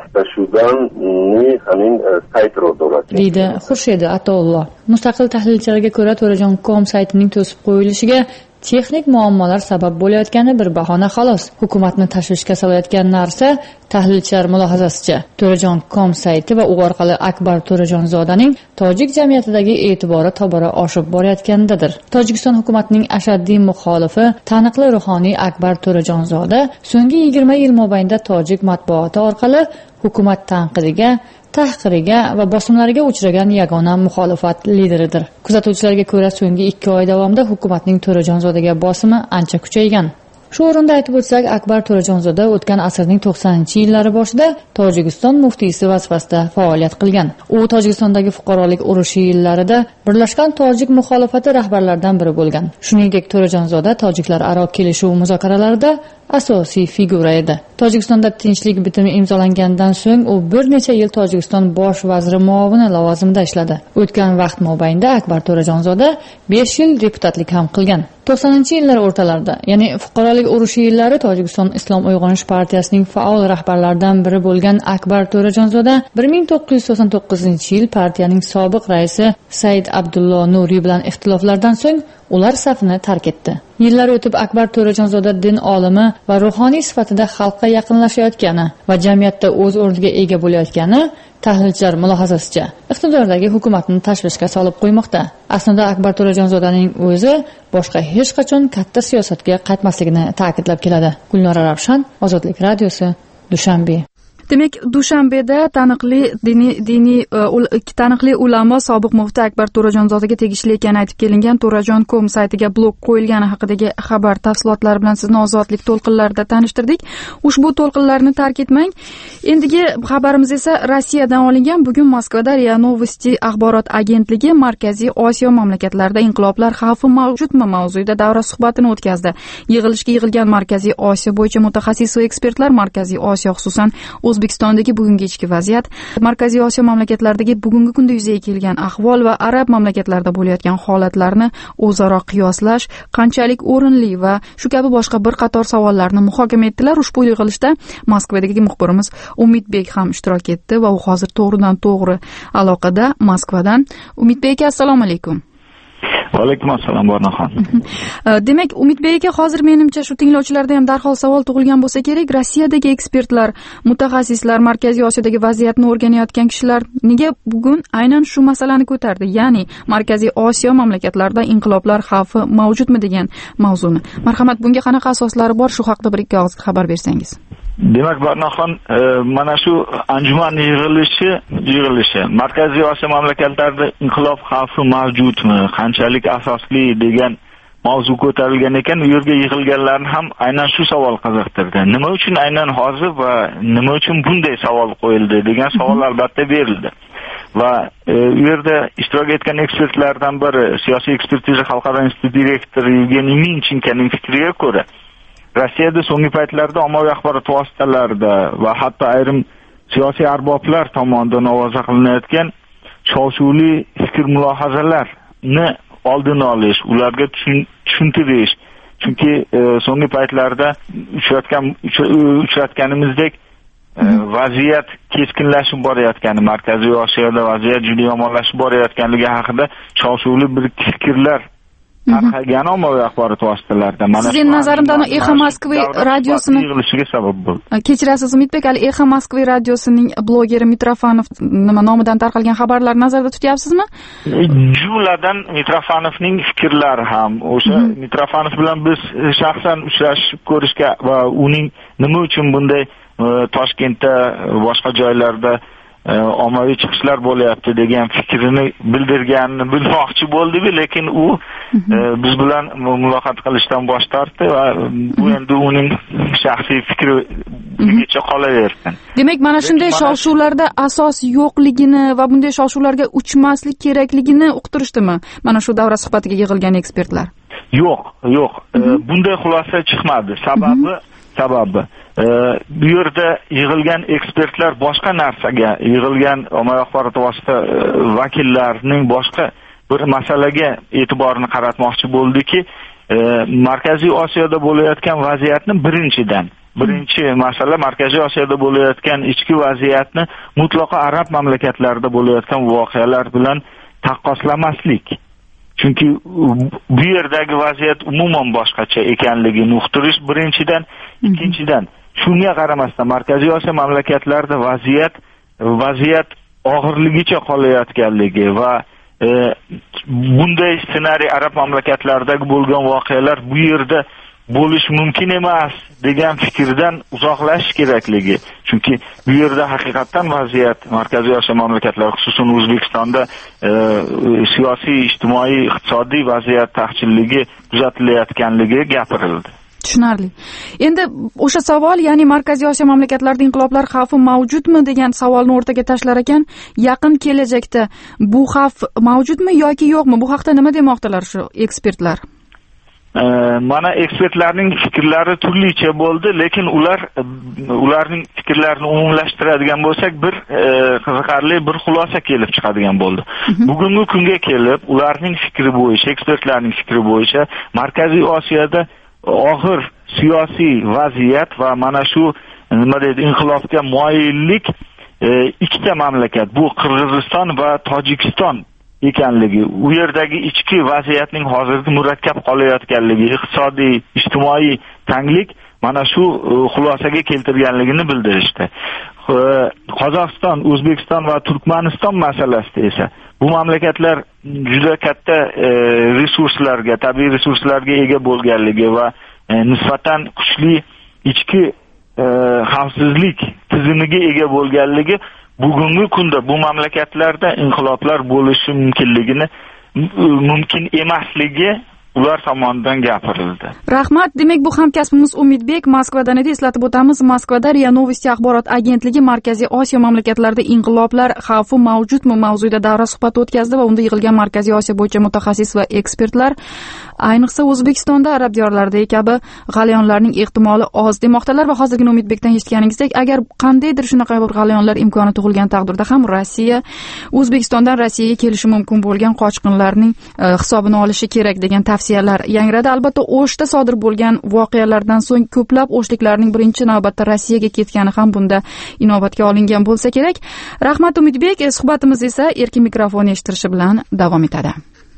deydi Xurshid Atoulloh. Mustaqil tahlilchilarga ko'ra, To'rajon.com saytining to'sib qo'yilishiga texnik muammolar sabab bo'layotgani bir bahona xolos. Hukumatni tashvishga solayotgan narsa, tahlilchilar mulohazasicha, To'rajon.com sayti va u orqali Akbar To'rajonzodaning tojik jamiyatidagi e'tibori tobora oshib borayotganidadir. Tojikiston hukumatining ashaddiy muxolifi, taniqli ruhoniy Akbar To'rajonzoda so'nggi 20 yil mobaynida tojik matbuoti orqali hukumat tanqidiga, tahqiriga va bosimlariga uchragan yagona muxolifat lideridir. Kuzatuvchilarga ko'ra, so'nggi 2 oy davomida hukumatning To'rajonzodaga bosimi ancha kuchaygan. Shu o'rinda aytib o'tsak, Akbar To'rajonzoda o'tgan asrning 90-yillari boshida Tojikiston muftiysi vazifasida faoliyat qilgan. U Tojikistondagi fuqarolik urushi yillarida Birlashgan tojik muxolifati rahbarlaridan biri bo'lgan. Shuningdek, To'rajonzoda tojiklar aro kelishuv muzokaralarida asosiy figura edi. Tojikistonda tinchlik bitimi imzolangandan so'ng u bir necha yil Tojikiston bosh vaziri muovini lavozimida ishladi. O'tgan vaqt mobaynida Akbar To'rajonzoda 5 yil deputatlik ham qilgan. 90-yillar o'rtalarida, ya'ni fuqarolik urushi yillari Tojikiston Islom uyg'onish partiyasining faol rahbarlaridan biri bo'lgan Akbar To'rajonzoda 1999-yil partiyaning sobiq raisi Said Abdullo Nuriy bilan ixtiloflardan so'ng ular safini tark etdi. Yillar o'tib Akbar To'rajonzoda din olimi va ruhoniy sifatida xalqqa yaqinlashayotgani va jamiyatda o'z o'rniga ega bo'layotgani tahlilchilar mulohazasicha iqtidordagi hukumatni tashvishga solib qo'ymoqda. Aslida Akbar To'rajonzodaning o'zi boshqa hech qachon katta siyosatga qaytmasligini ta'kidlab keladi. Gulnora Ravshan, Ozodlik radiosi, Dushanbe. Demak, Dushanbeda taniqli ulamo sobiq mufti Akbar To'rajonzodaga tegishli ekani aytib kelingan To'rajon.com saytiga blok qo'yilgani haqidagi xabar tafsilotlari bilan sizni Ozodlik to'lqinlarida tanishtirdik. Ushbu to'lqinlarni tark etmang. Endigi xabarimiz esa Rossiyadan olingan. Bugun Moskvada RIA Novosti axborot agentligi Markaziy Osiyo mamlakatlarida inqiloblar xavfi mavjudmi mavzuida davra suhbatini o'tkazdi. Yig'ilishga yig'ilgan Markaziy Osiyo bo'yicha mutaxassis va ekspertlar Markaziy Osiyo, xususan O'zbekistondagi bugungi ichki vaziyat, Markaziy Osiyo mamlakatlaridagi bugungi kunda yuzaga kelgan ahvol va arab mamlakatlarida bo'layotgan holatlarni o'zaro qiyoslash qanchalik o'rinli va shu kabi boshqa bir qator savollarni muhokama etdilar. Ushbu yig'ilishda Moskvadagi muxbirimiz Umidbek ham ishtirok etdi va u hozir to'g'ridan to'g'ri aloqada Moskvadan. Umidbek, assalomu alaykum. Alaykum assalom Bornaxon. Demak, Umidbek aka, hozir menimcha shu tinglovchilarda ham darhol savol tug'ilgan bo'lsa kerak. Rossiyadagi ekspertlar, mutaxassislar, Markaziy Osiyodagi vaziyatni o'rganayotgan kishilar nega bugun aynan shu masalani ko'tardi? Ya'ni Markaziy Osiyo mamlakatlarida inqiloblar xavfi mavjudmi degan mavzuni. Marhamat, bunga qanaqa asoslari bor? Shu haqida bir ikki og'iz xabar bersangiz. Demak, Bornaxon, mana shu anjuman yig'ilishi Markaziy Osiyo mamlakatlarida inqilob xavfi mavjudmi, qanchalik asosli degan mavzu ko'tarilgan ekan. U yerga yig'ilganlarni ham aynan shu savol qiziqtirdi. Nima uchun aynan hozir va nima uchun bunday savol qo'yildi degan savol albatta berildi. Va u yerda ishtirok etgan ekspertlardan biri, siyosiy ekspertiza xalqaro instituti direktori Yevgeniy Minchenkoning fikriga ko'ra, Rossiyada so'nggi paytlarda ommaviy axborot vositalarida va hatto ayrim siyosiy arboblar tomonidan ovoza qilinayotgan shov-shuvli fikr mulohazalarni oldini olish, ularga tushuntirish. Chunki so'nggi paytlarda uchratganimizdek vaziyat keskinlashib borayotgani, Markaziy Osiyoda vaziyat juda yomonlashib borayotganligi haqida shov-shuvli bir fikrlar tarqalgan ommaviy axborot vositalarida. Sizning nazarimdan Exa Moskva radiosini yig'ilishiga sabab bo'ldi. Kechirasiz Umidbek, ali Exa Moskva radiosining blogeri Mitrofanov nima nomidan tarqalgan xabarlarni nazarda tutyapsizmi? Jumladan Mitrofanovning fikrlari ham, o'sha Mitrofanov bilan biz shaxsan uchrashib ko'rishga va uning nima uchun bunday Toshkentda boshqa joylarda ommaviy chiqishlar bo'layapti degan fikrini bildirganini bilmoqchi bo'ldik, lekin u biz bilan muloqot qilishdan bosh tortdi va bu endi uning shaxsiy fikri shungacha qolaversin. Demak, mana shunday shov-shuvlarda asos yo'qligini va bunday shov-shuvlarga uchmaslik kerakligini uqtirishdimi mana shu davra suhbatiga yig'ilgan ekspertlar? Yo'q. Bunday xulosa chiqmadi. Sababi bu yerda yig'ilgan ekspertlar boshqa narsaga yig'ilgan, ommaviy axborot vosita vakillarining boshqa bir masalaga e'tiborini qaratmoqchi bo'ldiki, Markaziy Osiyoda bo'layotgan vaziyatni birinchi masala Markaziy Osiyoda bo'layotgan ichki vaziyatni mutlaqo arab mamlakatlarida bo'layotgan voqealar bilan taqqoslamaslik. Chunki bu yerdagi vaziyat umuman boshqacha ekanligini uqtirish birinchidan, ikkinchidan shunga qaramasdan Markaziy Osiyo mamlakatlarida vaziyat og'irligicha qolayotganligi va bunday ssenariy arab mamlakatlaridagi bo'lgan voqealar bu yerda bo'lish mumkin emas degan fikrdan uzoqlashish kerakligi. Chunki bu yerda haqiqatan vaziyat Markaziy Osiyo mamlakatlari, xususan O'zbekistonda siyosiy, ijtimoiy, iqtisodiy vaziyat taqchilligi kuzatilayotganligi gapirildi. Tushunarli. Endi o'sha savol, ya'ni Markaziy Osiyo mamlakatlarida inqiloblar xavfi mavjudmi degan savolni o'rtaga tashlar ekan, yaqin kelajakda bu xavf mavjudmi yoki yo'qmi? Bu haqda nima demoqdalar shu ekspertlar? Mana ekspertlarning fikrlari turlicha bo'ldi, lekin ularning fikrlarini umumlashtiradigan bo'lsak, bir qiziqarli bir xulosa kelib chiqadigan bo'ldi. Bugungi kunga kelib, ularning fikri bo'yicha, ekspertlarning fikri bo'yicha Markaziy Osiyoda og'ir siyosiy vaziyat va mana shu inqilobga moyillik ikkita mamlakat, bu Qirg'iziston va Tojikiston ekanligi, u yerdagi ichki vaziyatning hozirda murakkab qolayotganligi, iqtisodiy, ijtimoiy tanglik mana shu xulosaga keltirganligini bildirishdi. Qozog'iston, O'zbekiston va Turkmaniston masalasida esa bu mamlakatlar juda katta resurslarga, tabiiy resurslarga ega bo'lganligi va nisbatan kuchli ichki xavfsizlik tizimiga ega bo'lganligi bugungi kunda bu mamlakatlarda inqiloblar bo'lishi mumkin emasligi ular tomonidan gapirildi. Rahmat. Demak, bu hamkasbimiz Umidbek Moskvadan edi. Eslatib o'tamiz, Moskvada RIA Novosti axborot agentligi Markaziy Osiyo mamlakatlarida inqiloblar xavfi mavjudmi mavzuida davra suhbati o'tkazdi va unda yig'ilgan Markaziy Osiyo bo'yicha mutaxassis va ekspertlar ayniqsa O'zbekistonda, arab diyorlaridagi kabi g'alayonlarning ehtimoli oz demoqdalar va hozirgina Umidbekdan eshitganingizdek, agar qandaydir shunaqa bir g'alayonlar imkoni tug'ilgan taqdirda ham Rossiya O'zbekistondan Rossiyaga kelishi mumkin bo'lgan qochqinlarning hisobini olishi kerak degan tavsiyalar yangradi. Albatta, O'shda sodir bo'lgan voqealardan so'ng ko'plab o'shliklarning birinchi navbatda Rossiyaga ketgani ham bunda inobatga olingan bo'lsa kerak. Rahmat Umidbek. Suhbatimiz esa erkin mikrofon eshittirishi bilan davom etadi.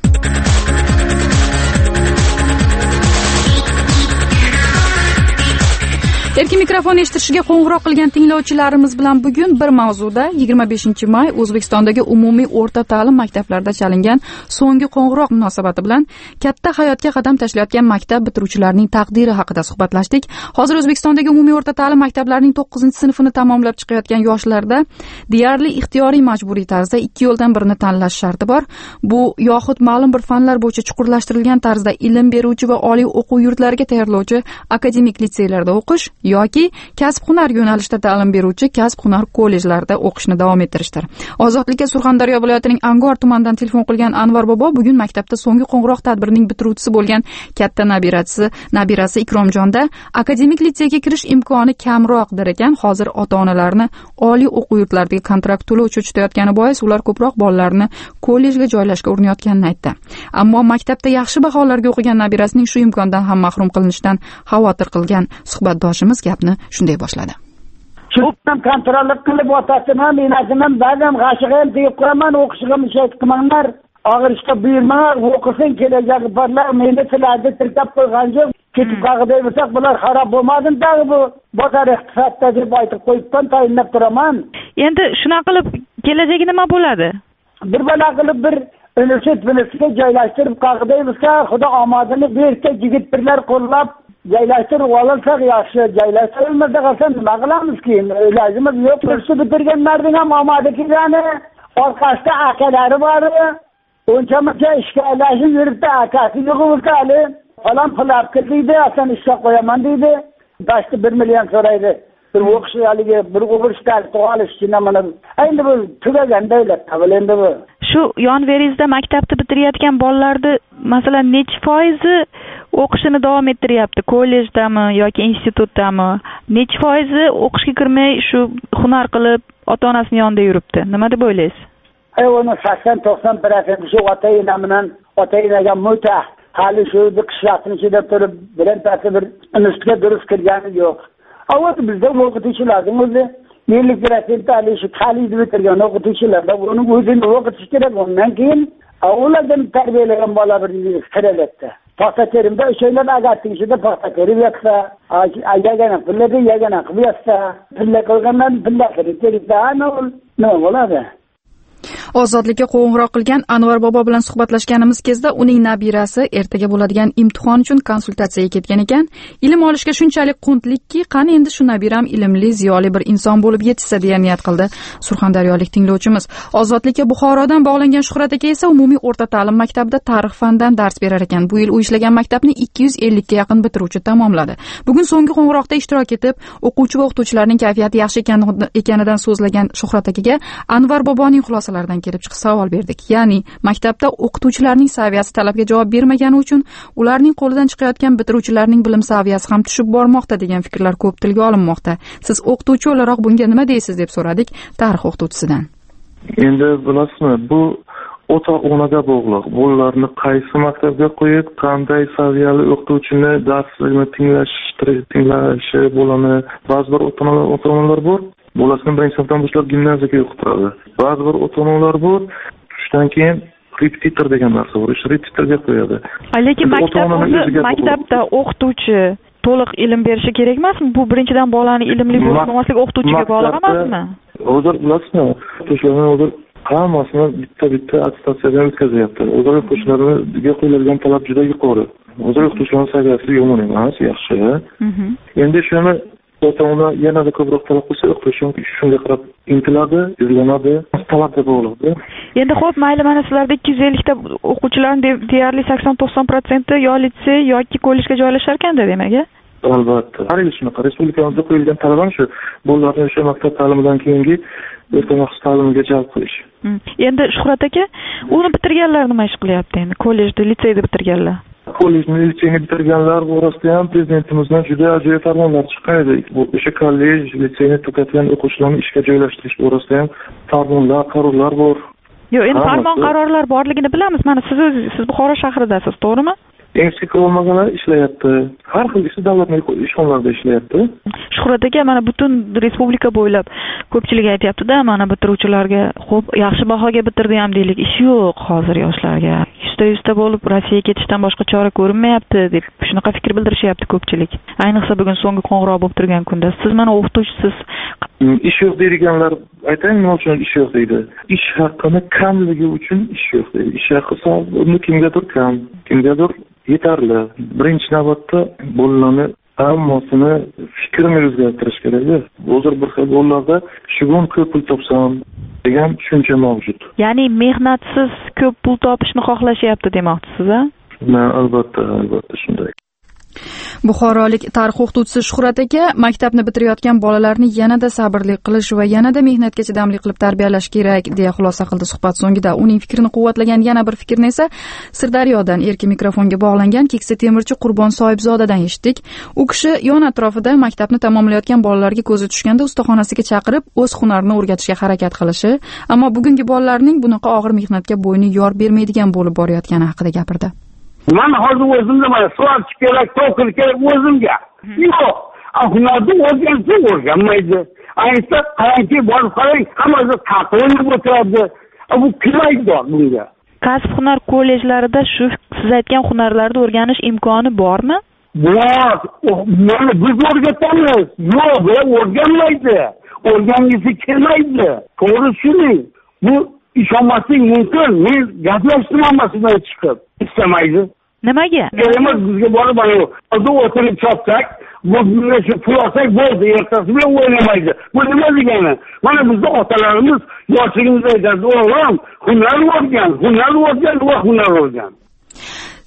Erkin mikrofon eshittirishiga qo'ng'iroq qilgan tinglovchilarimiz bilan bugun bir mavzuda 25-may O'zbekistondagi umumiy o'rta ta'lim maktablarida chalingan so'nggi qo'ng'iroq munosabati bilan katta hayotga qadam tashlayotgan maktab bitiruvchilarining taqdiri haqida suhbatlashdik. Hozir O'zbekistondagi umumiy o'rta ta'lim maktablarining 9-sinfini tamomlab chiqayotgan yoshlarda deyarli ixtiyoriy majburiy tarzda ikki yo'ldan birini tanlash sharti bor. Bu yoxud ma'lum bir fanlar bo'yicha chuqurlashtirilgan tarzda ilm beruvchi va oliy o'quv yurtlariga tayyorlovchi akademik litseylarda o'qish yoki kasb-hunar yo'nalishida ta'lim beruvchi kasb-hunar kollejlarida o'qishni davom ettirishdir. Ozodlikka Surxondaryo viloyatining Angor tumanidan telefon qilgan Anvar bobo bugun maktabda so'nggi qo'ng'iroq tadbirining bitiruvchisi bo'lgan katta nabirasi Ikromjonda akademik litseyga kirish imkoni kamroqdir ekan. Hozir ota-onalarni oliy o'quv yurtlaridagi kontrakt to'lovchi uchitayotgani bois ular ko'proq bolalarini kollejga joylashga urinayotganini aytdi. Ammo maktabda yaxshi baholarga o'qigan nabirasining shu imkondan ham mahrum qilinishidan xavotir qilgan suhbatdoshimiz gapni shunday boshladi. Cho'pdan kontrollik qilib otasiman, menasiman, ba'zan g'ashig'im deb qo'yaman, o'qishigim shart qilmanglar, og'ir ishga buyurmanglar, o'qisin, kelajagi borlar, meni sizlarga tirkab qo'ygan jo'q. Ketib qolg'day bo'lsak, bular xarob bo'lmadimi dagi bu bozor iqtisodda deb aytib qo'yibdan tayinlab turaman. Endi shunaqa qilib kelajagi nima bo'ladi? Bir bala qilib bir universitetga joylashtirib qolg'day bo'lsa, xudo omadini bersa, yigitlar qo'llab joylashtirib olsak yaxshi, joylashtirilmasa qolsa nima qilamiz keyin? Ilojimiz yo'q. Kursi bitirganlarning ham omadi kelgani, orqasida akalari bor. Uncha-muncha ishga alashib yuribdi, akasi yo'q bo'lsa hali falan pul olib keldi, asan ishga qo'yaman deydi. Bashti 1 million so'raydi. bir o'qish haligi bir universitet olishchina mana endi bu tugagan davlat qabul endi bu. Shu yonveringizda maktabni bitirayotgan bolalarni masalan necha foizi o'qishini davom ettiryapti, kollejdami yoki institutdami? Necha foizi o'qishga kirmay shu hunar qilib ota-onasining yonida yuribdi? Nima deb o'ylaysiz? Uni 80-90% shu ota-ona bilan ota-onaga muta hali shu qishloqning ichida turib birontasi bir institutga durust kirgani yo'q. Avval bizda o'qituvchilarning o'zi 50% hali shu ta'limni bitirgan o'qituvchilarda uni o'zini o'qitish kerak. Undan keyin ulardan tarbiyalagan bola bir kiraletdi. Paxta terimda o'shalar agarning ichida paxta terib yotsa, yagana pullarni yagana qilib yotsa, pilla qilgandan pilla kirib ketsa, nima bo'ladi? Ozodlikka qo'ng'iroq qilgan Anvar bobo bilan suhbatlashganimiz kezda uning nabirasi ertaga bo'ladigan imtihon uchun konsultatsiyaga ketgan ekan. Ilm olishga shunchalik quntlikki, qani endi shu nabiram ilmli, ziyoli bir inson bo'lib yetishsa deya niyat qildi surxondaryolik tinglovchimiz. Ozodlikka Buxorodan bog'langan Shuhrat aka esa umumiy o'rta ta'lim maktabida tarix fanidan dars berar ekan. Bu yil u ishlagan maktabni 250 ga yaqin bitiruvchi tamomladi. Bugun so'nggi qo'ng'iroqda ishtirok etib, o'quvchi va o'qituvchilarning kayfiyati yaxshi ekanidan so'zlagan Shuhrat akaga Anvar boboning xulosalaridan kelib chiqib savol berdik. Ya'ni maktabda o'qituvchilarning saviyasi talabga javob bermagani uchun ularning qo'lidan chiqayotgan bitiruvchilarning bilim saviyasi ham tushib bormoqda degan fikrlar ko'p tilga olinmoqda. Siz o'qituvchi o'laroq bunga nima deysiz deb so'radik tarix o'qituvchisidan. Endi bilasizmi, bu ota-onaga bog'liq. Bolalarni qaysi maktabga qo'yib, qanday saviyali o'qituvchini darsini tinglashi bo'ladi. Ba'zi bir ota-onalar bor, bolasini birinchi sinfdan boshlab gimnaziyaga o'qitiradi. Ba'zi bir ota-onalar bor, tushdan keyin repetitor degan narsa bor, o'sha repetitorga qo'yadi. Lekin maktabda o'qituvchi to'liq ilm berishi kerak emasmi? Bu birinchidan bolani ilmli bo'lmasligi o'qituvchiga bog'liq emasmi? Hozir bilasizmi, o'qituvchilarning hozir hammasini bitta attestatsiyadan o'tkazyapti. Hozir o'qituvchilarga qo'yiladigan talab juda yuqori. Hozir o'qituvchilarning saviyasi yomon emas, yaxshi. Endi shuni ota-ona yanada ko'proq talab qilsa, o'qituvchi shunga qarab intiladi, izlanadi, talabga bog'liq. Endi xo'p, mayli, mana sizlarda 250 ta o'quvchilarning deyarli 80-90% yo litsey yoki kollejga joylashar ekanda, demak. Albatta. Har yil shunaqa. Respublikamizda qo'yilgan talab ham shu. Bolalarni o'sha maktab ta'limidan keyingi o'rta maxsus ta'limga jalb qilish. Endi Shuhrat aka, uni bitirganlar nima ish qilyapti endi? Kollejni, litseyni bitirganlar. Kollejni, litseyni bitirganlar borasida ham prezidentimizdan juda ajoyib farmonlar chiqadi. Bu o'sha kollej, litseyni tugatgan o'quvchilarni ishga joylashtirish borasida ham farmonlar, qarorlar bor. Yo'q, endi farmon qarorlar borligini bilamiz. Mana siz Buxoro shahridasiz, to'g'rimi? Institut olmaganlar ishlayapti. Har xil davlat ishxonalarida ishlayapti. Shuhrat aka, mana butun respublika bo'ylab ko'pchilik aytayapti-da, mana bitiruvchilarga, xo'p, yaxshi bahoga bitirdi ham deylik, ish yo'q hozir yoshlarga. 100% bo'lib Rossiyaga ketishdan boshqa chora ko'rinmayapti deb shunaqa fikr bildirishyapti ko'pchilik. Ayniqsa bugun so'nggi qo'ng'iroq bo'lib turgan kunda. Siz mana o'qituvchisiz. Ish yo'q deydiganlar, aytaymi, nima uchun ish yo'q deydi? Ish haqqini kamligi uchun ish yo'q deydi. Ish haqqi uni kimgadir kam, kimgadir yetarli. Birinchi navbatda bolalarni hammasini fikrini o'zgartirish kerak. Hozir bir xil bolalarda shugun ko'p pul topsam degan tushuncha mavjud. Ya'ni mehnatsiz ko'p pul topishni xohlashyapti demoqchisiz-a? Albatta shunday. Buxorolik tarix o'qituvchisi Shuhrat aka maktabni bitirayotgan bolalarni yanada sabrli qilish va yanada mehnatga chidamli qilib tarbiyalash kerak deya xulosa qildi suhbat so'ngida. Uning fikrini quvvatlagan yana bir fikrni esa Sirdaryodan erkin mikrofonga bog'langan keksa temirchi Qurbon Soyibzodadan eshitdik. U kishi yon atrofida maktabni tamomlayotgan bolalarga ko'zi tushganda ustaxonasiga chaqirib o'z hunarini o'rgatishga harakat qilishi, ammo bugungi bolalarning bunaqa og'ir mehnatga bo'yni yor bermaydigan bo'lib borayotgani haqida gapirdi. Mana hozir o'zimda mana so'rash kerak, to'qil kerak o'zimga. Yo'q, hunarni o'rganmaydi. Aytsa, qarangki, borib qarang, hammasi taqo'lib o'tiradi. Bu kimaydi bunga. Kasb hunar kollejlarida shu siz aytgan hunarlarni o'rganish imkoni bormi? Bor. Mana biz o'rgatamiz. Yo'q, o'rganmaydi. O'rgangisi kelmaydi. To'g'ri shuning. Bu ishonmaslik mumkin. Men gaplashdim hammasidan chiqib. İstemaydi. Nimaga? Emas bizga borib mana o'zi o'tirib chopsak, bu shu pul olsak bo'ldi, ertasi bilan o'ynamaydi. Bu nima degani? Mana bizda otalarimiz yoshligimizda aytadi, o'g'lim, hunar o'rgan.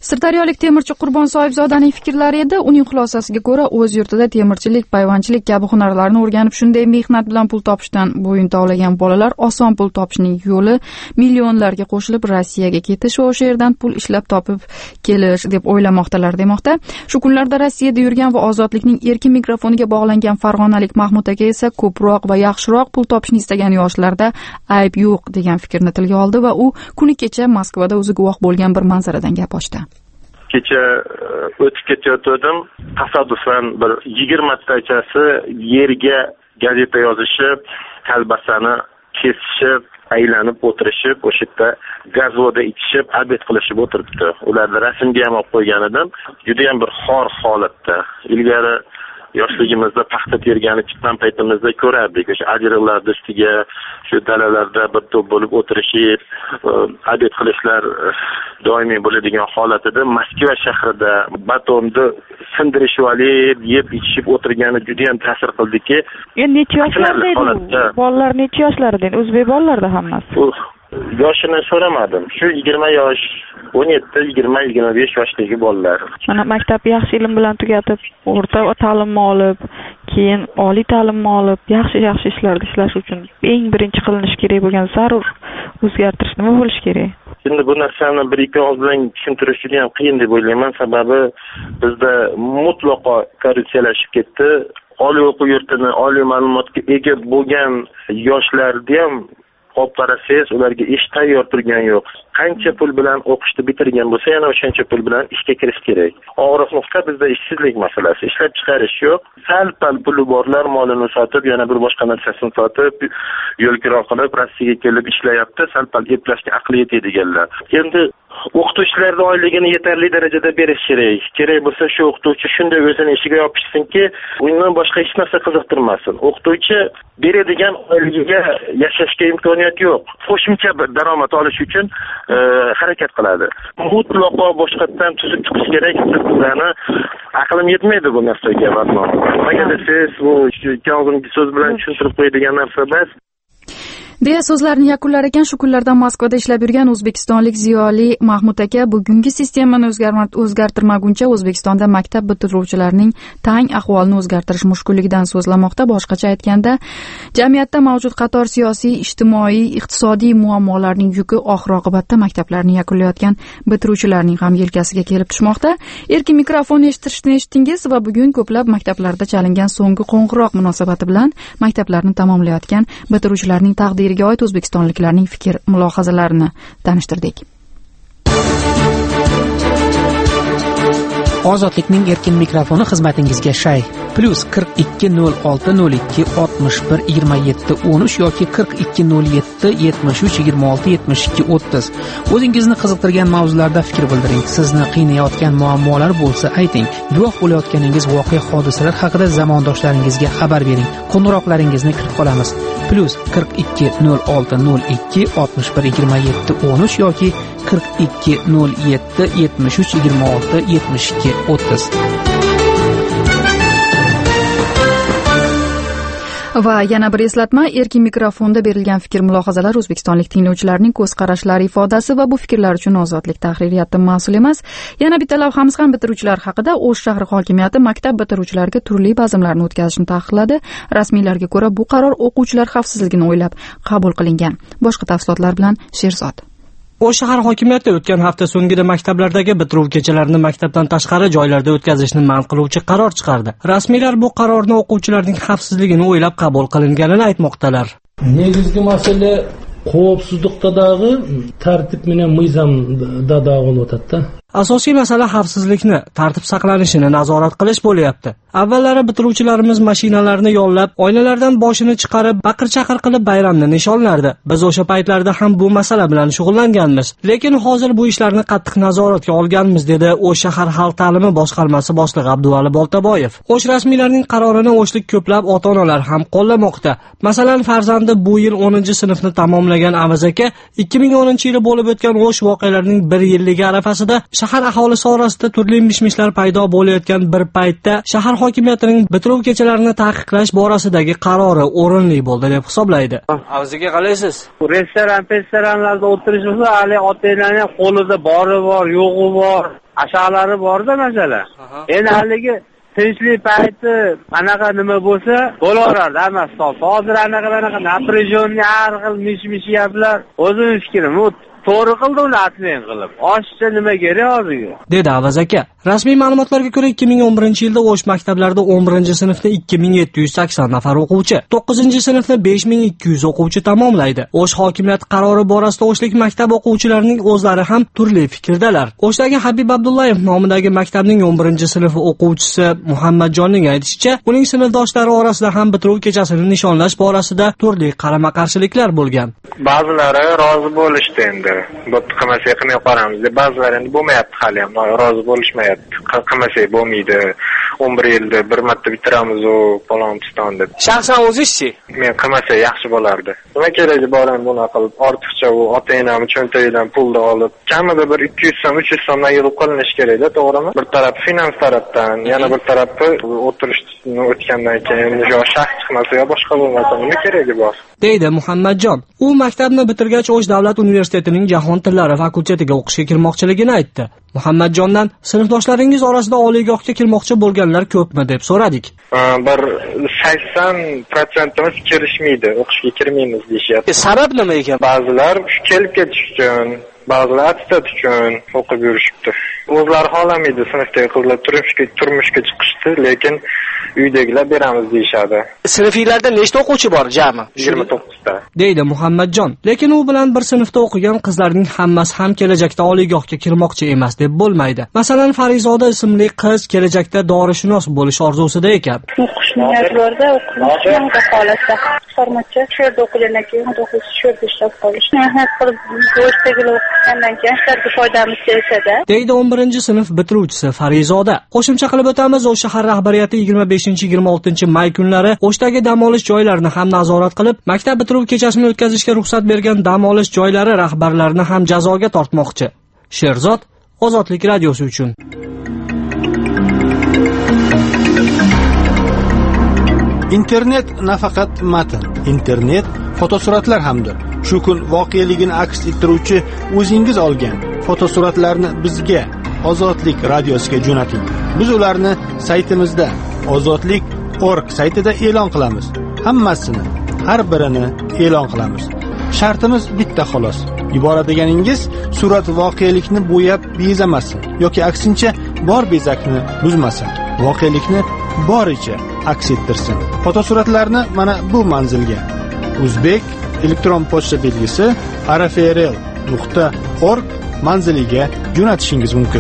Sirdaryolik temirchi Qurbon Soyibzodaning fikrlari edi. Uning xulosasiga ko'ra, o'z yurtida temirchilik, payvandchilik kabi hunarlarni o'rganib, shunday mehnat bilan pul topishdan bo'yin tovlagan bolalar oson pul topishning yo'li millionlarga qo'shilib Rossiyaga ketish va o'sha yerdan pul ishlab topib kelish deb o'ylamoqdalar demoqda. Shu kunlarda Rossiyada yurgan va ozodlikning erkin mikrofoniga bog'langan farg'onalik Mahmud aka esa ko'proq va yaxshiroq pul topishni istagan yoshlarda ayb yo'q degan fikrni tilga oldi va u kuni kecha Moskvada o'zi guvoh bo'lgan bir manzaradan gap ochdi. Kecha o'tib ketayotgandim, tasodifan bir 20 tachasi yerga gazeta yozishib, kalbasani kesishib, aylanib o'tirishib, o'sha yerda gazvoda ichishib, obed qilishib o'tiribdi. Ularni rasmga ham olib qo'ygan edim. Juda ham bir xor holatda. Ilgari yoshligimizda paxta tergani chiqqan paytimizda ko'rardik. O'sha ajriqlar ustiga shu dalalarda bir to'p bo'lib o'tirishib, obed qilishlar doimiy bo'ladigan holat edi. Moskva shahrida batonni sindirishib olib, yeb ichishib o'tirgani juda ham ta'sir qildiki. Endi necha yoshlarda edi? Bolalar necha yoshlarda edi? O'zbek bolalarda hammasi. Yoshini so'ramadim. Shu 20 yosh, 17, 20, 25 yoshdagi bolalar. Mana maktabni yaxshi ilm bilan tugatib, o'rta ta'limni olib, keyin oliy ta'limni olib, yaxshi ishlarda ishlash uchun eng birinchi qilinish kerak bo'lgan zarur o'zgartirish nima bo'lishi kerak? Endi bu narsani bir-ikki oz bilan tushuntirish juda ham qiyin deb o'ylayman. Sababi bizda mutlaqo korrupsiyalashib ketdi. Oliy o'quv yurtini, oliy ma'lumotga ega bo'lgan yoshlarga ham olib qarasangiz, ularga ish tayyor turgan yo'q. Qancha pul bilan o'qishni bitirgan bo'lsa, yana o'shancha pul bilan ishga kirish kerak. Og'riq nuqta bizda ishsizlik masalasi, ishlab chiqarish yo'q. Sal-pal puli borlar molini sotib, yana bir boshqa narsasini sotib, yo'l kiro qilib, Rossiyaga kelib ishlayapti. Sal-pal eplashga aqli yetadiganlar. Endi o'qituvchilarning oyligini yetarli darajada berish kerak. Kerak bo'lsa, shu o'qituvchi shunday o'zini ishiga yopishsinki, undan boshqa hech narsa qiziqtirmasin. O'qituvchi beradigan oyligiga yashashga imkoniyat yo'q. Qo'shimcha daromad olish uchun harakat qiladi. Mutlaqo boshqatdan tuzib chiqish kerak. Bizlarni aqlim yetmaydi bu narsaga. Agar siz bu ikki so'z bilan tushuntirib qo'yadigan narsa bas. deya so'zlarini yakunlar ekan. Shu kunlarda Moskvada ishlab yurgan o'zbekistonlik ziyoli Mahmud aka bugungi sistemani o'zgartirmaguncha O'zbekistonda maktab bitiruvchilarining tang ahvolini o'zgartirish mushkulligidan so'zlamoqda. Boshqacha aytganda, jamiyatda mavjud qator siyosiy, ijtimoiy, iqtisodiy muammolarning yuki oxir-oqibatda maktablarni yakunlayotgan bitiruvchilarning ham yelkasiga kelib tushmoqda. Erkin mikrofon eshitdingiz va bugun ko'plab maktablarda chalingan so'nggi qo'ng'iroq munosabati bilan maktablarni tamomlayotgan bitiruvchilarning taqdiriga oid o'zbekistonliklarning fikr mulohazalarini tanishtirdik. Ozodlikning erkin mikrofoni xizmatingizga shay. +4202612713 yoki 420773267230. O'zingizni qiziqtirgan mavzularda fikr bildiring. Sizni qiynayotgan muammolar bo'lsa ayting. Guvoh bo'layotganingiz voqea hodisalar haqida zamondoshlaringizga xabar bering. Qo'ng'iroqlaringizni kutib qolamiz. +420606612713 yoki 420773267230. Va yana bir eslatma, erkin mikrofonda berilgan fikr mulohazalar o'zbekistonlik tinglovchilarning ko'z qarashlari ifodasi va bu fikrlar uchun Ozodlik tahririyati mas'ul emas. Yana bitta lavhamiz ham bitiruvchilar haqida. O'sh shahri hokimiyati maktab bitiruvchilariga turli bazmlarni o'tkazishni taqiqladi. Rasmiylarga ko'ra bu qaror o'quvchilar xavfsizligini o'ylab qabul qilingan. Boshqa tafsilotlar bilan Sherzod. O'sh shahar hokimiyati o'tgan hafta so'ngida maktablardagi bitiruv kechalarini maktabdan tashqari joylarda o'tkazishni man qiluvchi qaror chiqardi. Rasmiylar bu qarorni o'quvchilarning xavfsizligini o'ylab qabul qilinganini aytmoqdalar. Negizgi masala qovsizlikdagi tartib bilan nizomda davom etadi. Asosiy masala xavfsizlikni, tartib saqlanishini nazorat qilish bo'lyapti. Avvallari bitiruvchilarimiz mashinalarni yollab, oynalardan boshini chiqarib, baqir-chaqir qilib bayramni nishonlardi. Biz o'sha paytlarda ham bu masala bilan shug'ullanganmiz. Lekin hozir bu ishlarni qattiq nazoratga olganmiz, dedi O'sh shahar xalq ta'limi boshqarmasi boshlig'i Abduvali Boltaboyev. O'sh rasmiylarining qarorini o'shlik ko'plab ota-onalar ham qo'llamoqda. Masalan, farzandi bu yil 10-sinfni tamomlagan Avaz aka 2010-yili bo'lib o'tgan O'sh voqealarining 1 yilligi arafasida shahar aholisi orasida turli mish-mishlar paydo bo'layotgan bir paytda shahar hokimiyatining bitiruv kechalarini taqiqlash borasidagi qarori o'rinli bo'ldi deb hisoblaydi. Avziga qalaysiz? Restoranlarda o'tirishsa, hali ota-onaning qo'lida bori bor, yo'g'i bor. ashaqlari borda masala. Endi haligi tinchlik payti anaqa nima bo'lsa bo'laverardi hammasi. Hozir anaqa напряженный har xil mish-mish gaplar. O'zim fikrim, u to'g'ri qildi uni atmen qilib. Oshcha nima kerak hozirga? Dedi Avaz aka. Rasmiy ma'lumotlarga ko'ra 2011-yilda O'sh maktablarida 11-sinfni 2780 nafar o'quvchi, 9-sinfni 5200 o'quvchi tamomlaydi. O'sh hokimiyati qarori borasida O'shlik maktab o'quvchilarining o'zlari ham turli fikrdalar. O'shdagi Habib Abdullayev nomidagi maktabning 11-sinf o'quvchisi Muhammadjonning aytishicha, uning sinfdoshlari orasida ham bitiruv kechasini nishonlash borasida turli qarama-qarshiliklar bo'lgan. Ba'zilari rozi bo'lishdi endi. Bu qilmasak qilmay qolamiz deb, ba'zilari endi bo'lmayapti hali ham, rozi bo'lishmayapti. Qilmasak bo'lmaydi. 11 yilda bir marta bitiramiz u Poloniston deb. Shaxsan o'zingizchi? Men qilmasak yaxshi bo'lardi. Nima keragi bor ham buni qilib, ortiqcha u ota-onam cho'ntagidan pulni olib, kamida bir 200 so'm, 300 so'mdan yig'ib qolinish kerak-da, to'g'rimi? Bir taraf finans tarafdan, yana bir tarafi o'tirishni o'tgandan keyin yo shaxs chiqmasa yo boshqa bo'lmasa nima keragi bor? Deydi Muhammadjon. U maktabni bitirgach O'sh davlat universitetining jahon tillari fakultetiga o'qishga kirmoqchiligini aytdi. Muhammadjondan sinfdoshlaringiz orasida oliygohga kirmoqchi bo'lganlar ko'pmi deb so'radik. Bir 80% kirishmaydi, o'qishga kirmaymiz deyishyapti. Sabab nima ekan? Ba'zilar kelib ketish uchun, ba'zilar attestat uchun o'qib yurishibdi. O'zlari xohlamaydi sinfdagi qizlar turmushga chiqishdi, lekin uydagilar beramiz deyishadi. Sinfinglarda nechta o'quvchi bor jami? 29 ta. Deydi Muhammadjon. Lekin u bilan bir sinfda o'qigan qizlarning hammasi ham kelajakda oliygohga kirmoqchi emas deb bo'lmaydi. Masalan, Farizoda ismli qiz kelajakda dorishunos bo'lish orzusida ekan. O'qish niyatlarida o'qishga holatda formatcha shu yerda o'qigandan keyin o'qish shu yerda ishlab qolish. Mehnat qilib o'rtaga o'qigandan keyin shartga foydamiz kelsa-da. Deydi 11-sinf bitiruvchisi Farizoda. Qo'shimcha qilib o'tamiz, O'sh shahar rahbariyati 25-26 may kunlari O'shdagi dam olish joylarini ham nazorat qilib, maktab bitiruv kechasini o'tkazishga ruxsat bergan dam olish joylari rahbarlarini ham jazoga tortmoqchi. Sherzod, Ozodlik radiosi uchun. Internet nafaqat matn, internet fotosuratlar hamdir. Shu kun voqeligini aks ettiruvchi o'zingiz olgan fotosuratlarni bizga Ozodlik radiosiga jo'nating. Biz ularni saytimizda ozodlik.org saytida e'lon qilamiz. Hammasini, har birini e'lon qilamiz. Shartimiz bitta xolos. Yuboradiganingiz surat voqelikni bo'yab bezamasin yoki aksincha bor bezakni buzmasin. Voqelikni boricha aks ettirsin. Fotosuratlarni mana bu manzilga Uzbek elektron pochta belgisi rfrl.org manziliga jo'natishingiz mumkin.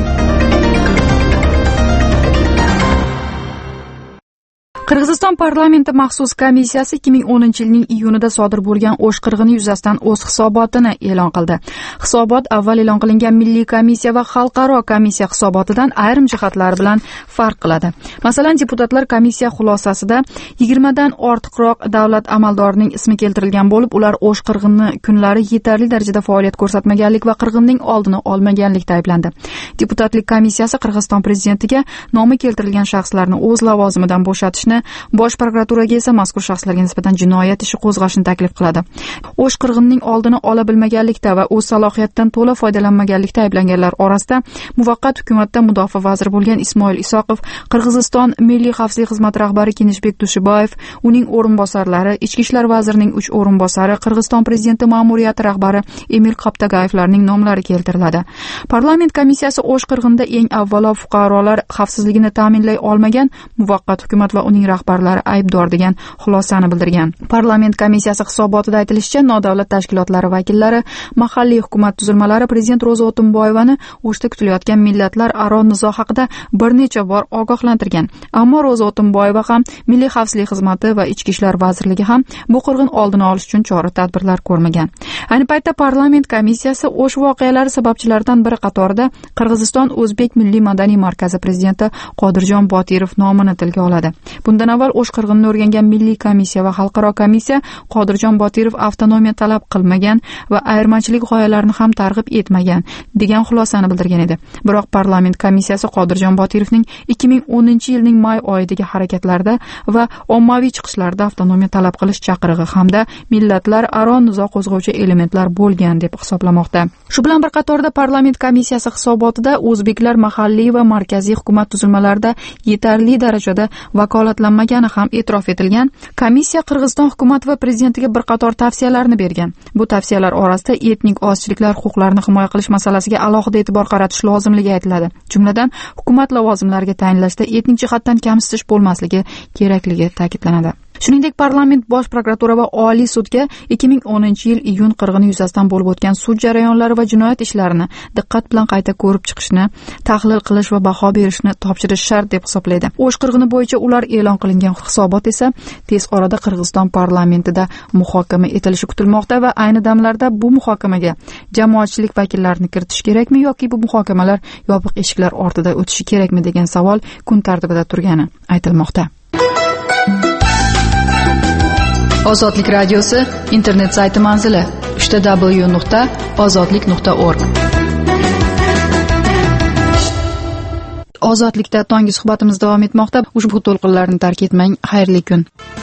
Qirg'iziston parlamenti maxsus komissiyasi 2010-yilning iyunida sodir bo'lgan O'sh qirg'ini yuzasidan o'z hisobotini e'lon qildi. Hisobot avval e'lon qilingan milliy komissiya va xalqaro komissiya hisobotidan ayrim jihatlari bilan farq qiladi. Masalan, deputatlar komissiya xulosasida 20 dan ortiqroq davlat amaldorining ismi keltirilgan bo'lib, ular O'sh qirg'ini kunlari yetarli darajada faoliyat ko'rsatmaganlik va qirg'inning oldini olmaganlikda ayblandi. Deputatlik komissiyasi Qirg'iziston prezidentiga nomi keltirilgan shaxslarni o'z lavozimidan bo'shatishni, Bosh prokuraturaga esa mazkur shaxslarga nisbatan jinoyat ishi qo'zg'ashni taklif qiladi. O'sh qirg'inning oldini ola bilmaganlikda va o'z salohiyatidan to'la foydalanmaganlikda ayblanganlar orasida muvaqqat hukumatda mudofaa vaziri bo'lgan Ismoil Isoqov, Qirg'iziston Milliy xavfsizlik xizmati rahbari Kenishbek Dushiboyev, uning o'rinbosarlari, Ichki ishlar vazirining 3 o'rinbosari, Qirg'iziston prezidenti ma'muriyati rahbari Emil Qaptagayevlarning nomlari keltiriladi. Parlament komissiyasi O'sh qirg'inida eng avvalo fuqarolar xavfsizligini ta'minlay olmagan muvaqqat hukumat va uning rahbarlari aybdor degan xulosani bildirgan. Parlament komissiyasi hisobotida aytilishicha, nodavlat tashkilotlari vakillari, mahalliy hukumat tuzilmalari prezident Ro'za O'tinboyevani O'shda kutilayotgan millatlar aro nizo haqida bir necha bor ogohlantirgan. Ammo Ro'za O'tinboyeva ham, Milliy xavfsizlik xizmati va Ichki ishlar vazirligi ham bu qirg'in oldini olish uchun chora-tadbirlar ko'rmagan. Ayni paytda parlament komissiyasi O'sh voqealari sababchilaridan biri qatorida Qirg'iziston O'zbek milliy madaniy markazi prezidenti Qodirjon Botirov nomini tilga oladi. Bundan bundan avval O'shqirg'inni o'rgangan Milliy komissiya va xalqaro komissiya Qodirjon Botirov avtonomiya talab qilmagan va ayirmachilik g'oyalarini ham targ'ib etmagan degan xulosani bildirgan edi. Biroq parlament komissiyasi Qodirjon Botirovning 2010-yilning may oyidagi harakatlarda va ommaviy chiqishlarda avtonomiya talab qilish chaqirig'i hamda millatlararo nizo qo'zg'ovchi elementlar bo'lgan deb hisoblamoqda. Shu bilan bir qatorda parlament komissiyasi hisobotida o'zbeklar mahalliy va markaziy hukumat tuzilmalarida yetarli darajada vakolatlanmagani ham e'tirof etilgan. Komissiya Qirg'iziston hukumati va prezidentiga bir qator tavsiyalarni bergan. Bu tavsiyalar orasida etnik ozchiliklar huquqlarini himoya qilish masalasiga alohida e'tibor qaratish lozimligi aytiladi. Jumladan, hukumat lavozimlariga tayinlashda etnik jihatdan kamsitish bo'lmasligi kerakligi ta'kidlanadi. Shuningdek, parlament Bosh prokuratura va Oliy sudga 2010-yil iyun qirg'ini yuzasidan bo'lib o'tgan sud jarayonlari va jinoyat ishlarini diqqat bilan qayta ko'rib chiqishni, tahlil qilish va baho berishni topshirish shart deb hisoblaydi. O'shqirg'ini bo'yicha ular e'lon qilingan hisobot esa tez orada Qirg'iziston parlamentida muhokama etilishi kutilmoqda va ayni damlarda bu muhokamaga jamoatchilik vakillarini kiritish kerakmi yoki bu muhokamalar yopiq eshiklar ortida o'tishi kerakmi degan savol kun tartibida turgani aytilmoqda. Ozodlik radiosi internet sayti manzili www.ozodlik.org. Ozodlikda tongi suhbatimiz davom etmoqda. Ushbu to'lqinlarni tark etmang. Xayrli kun.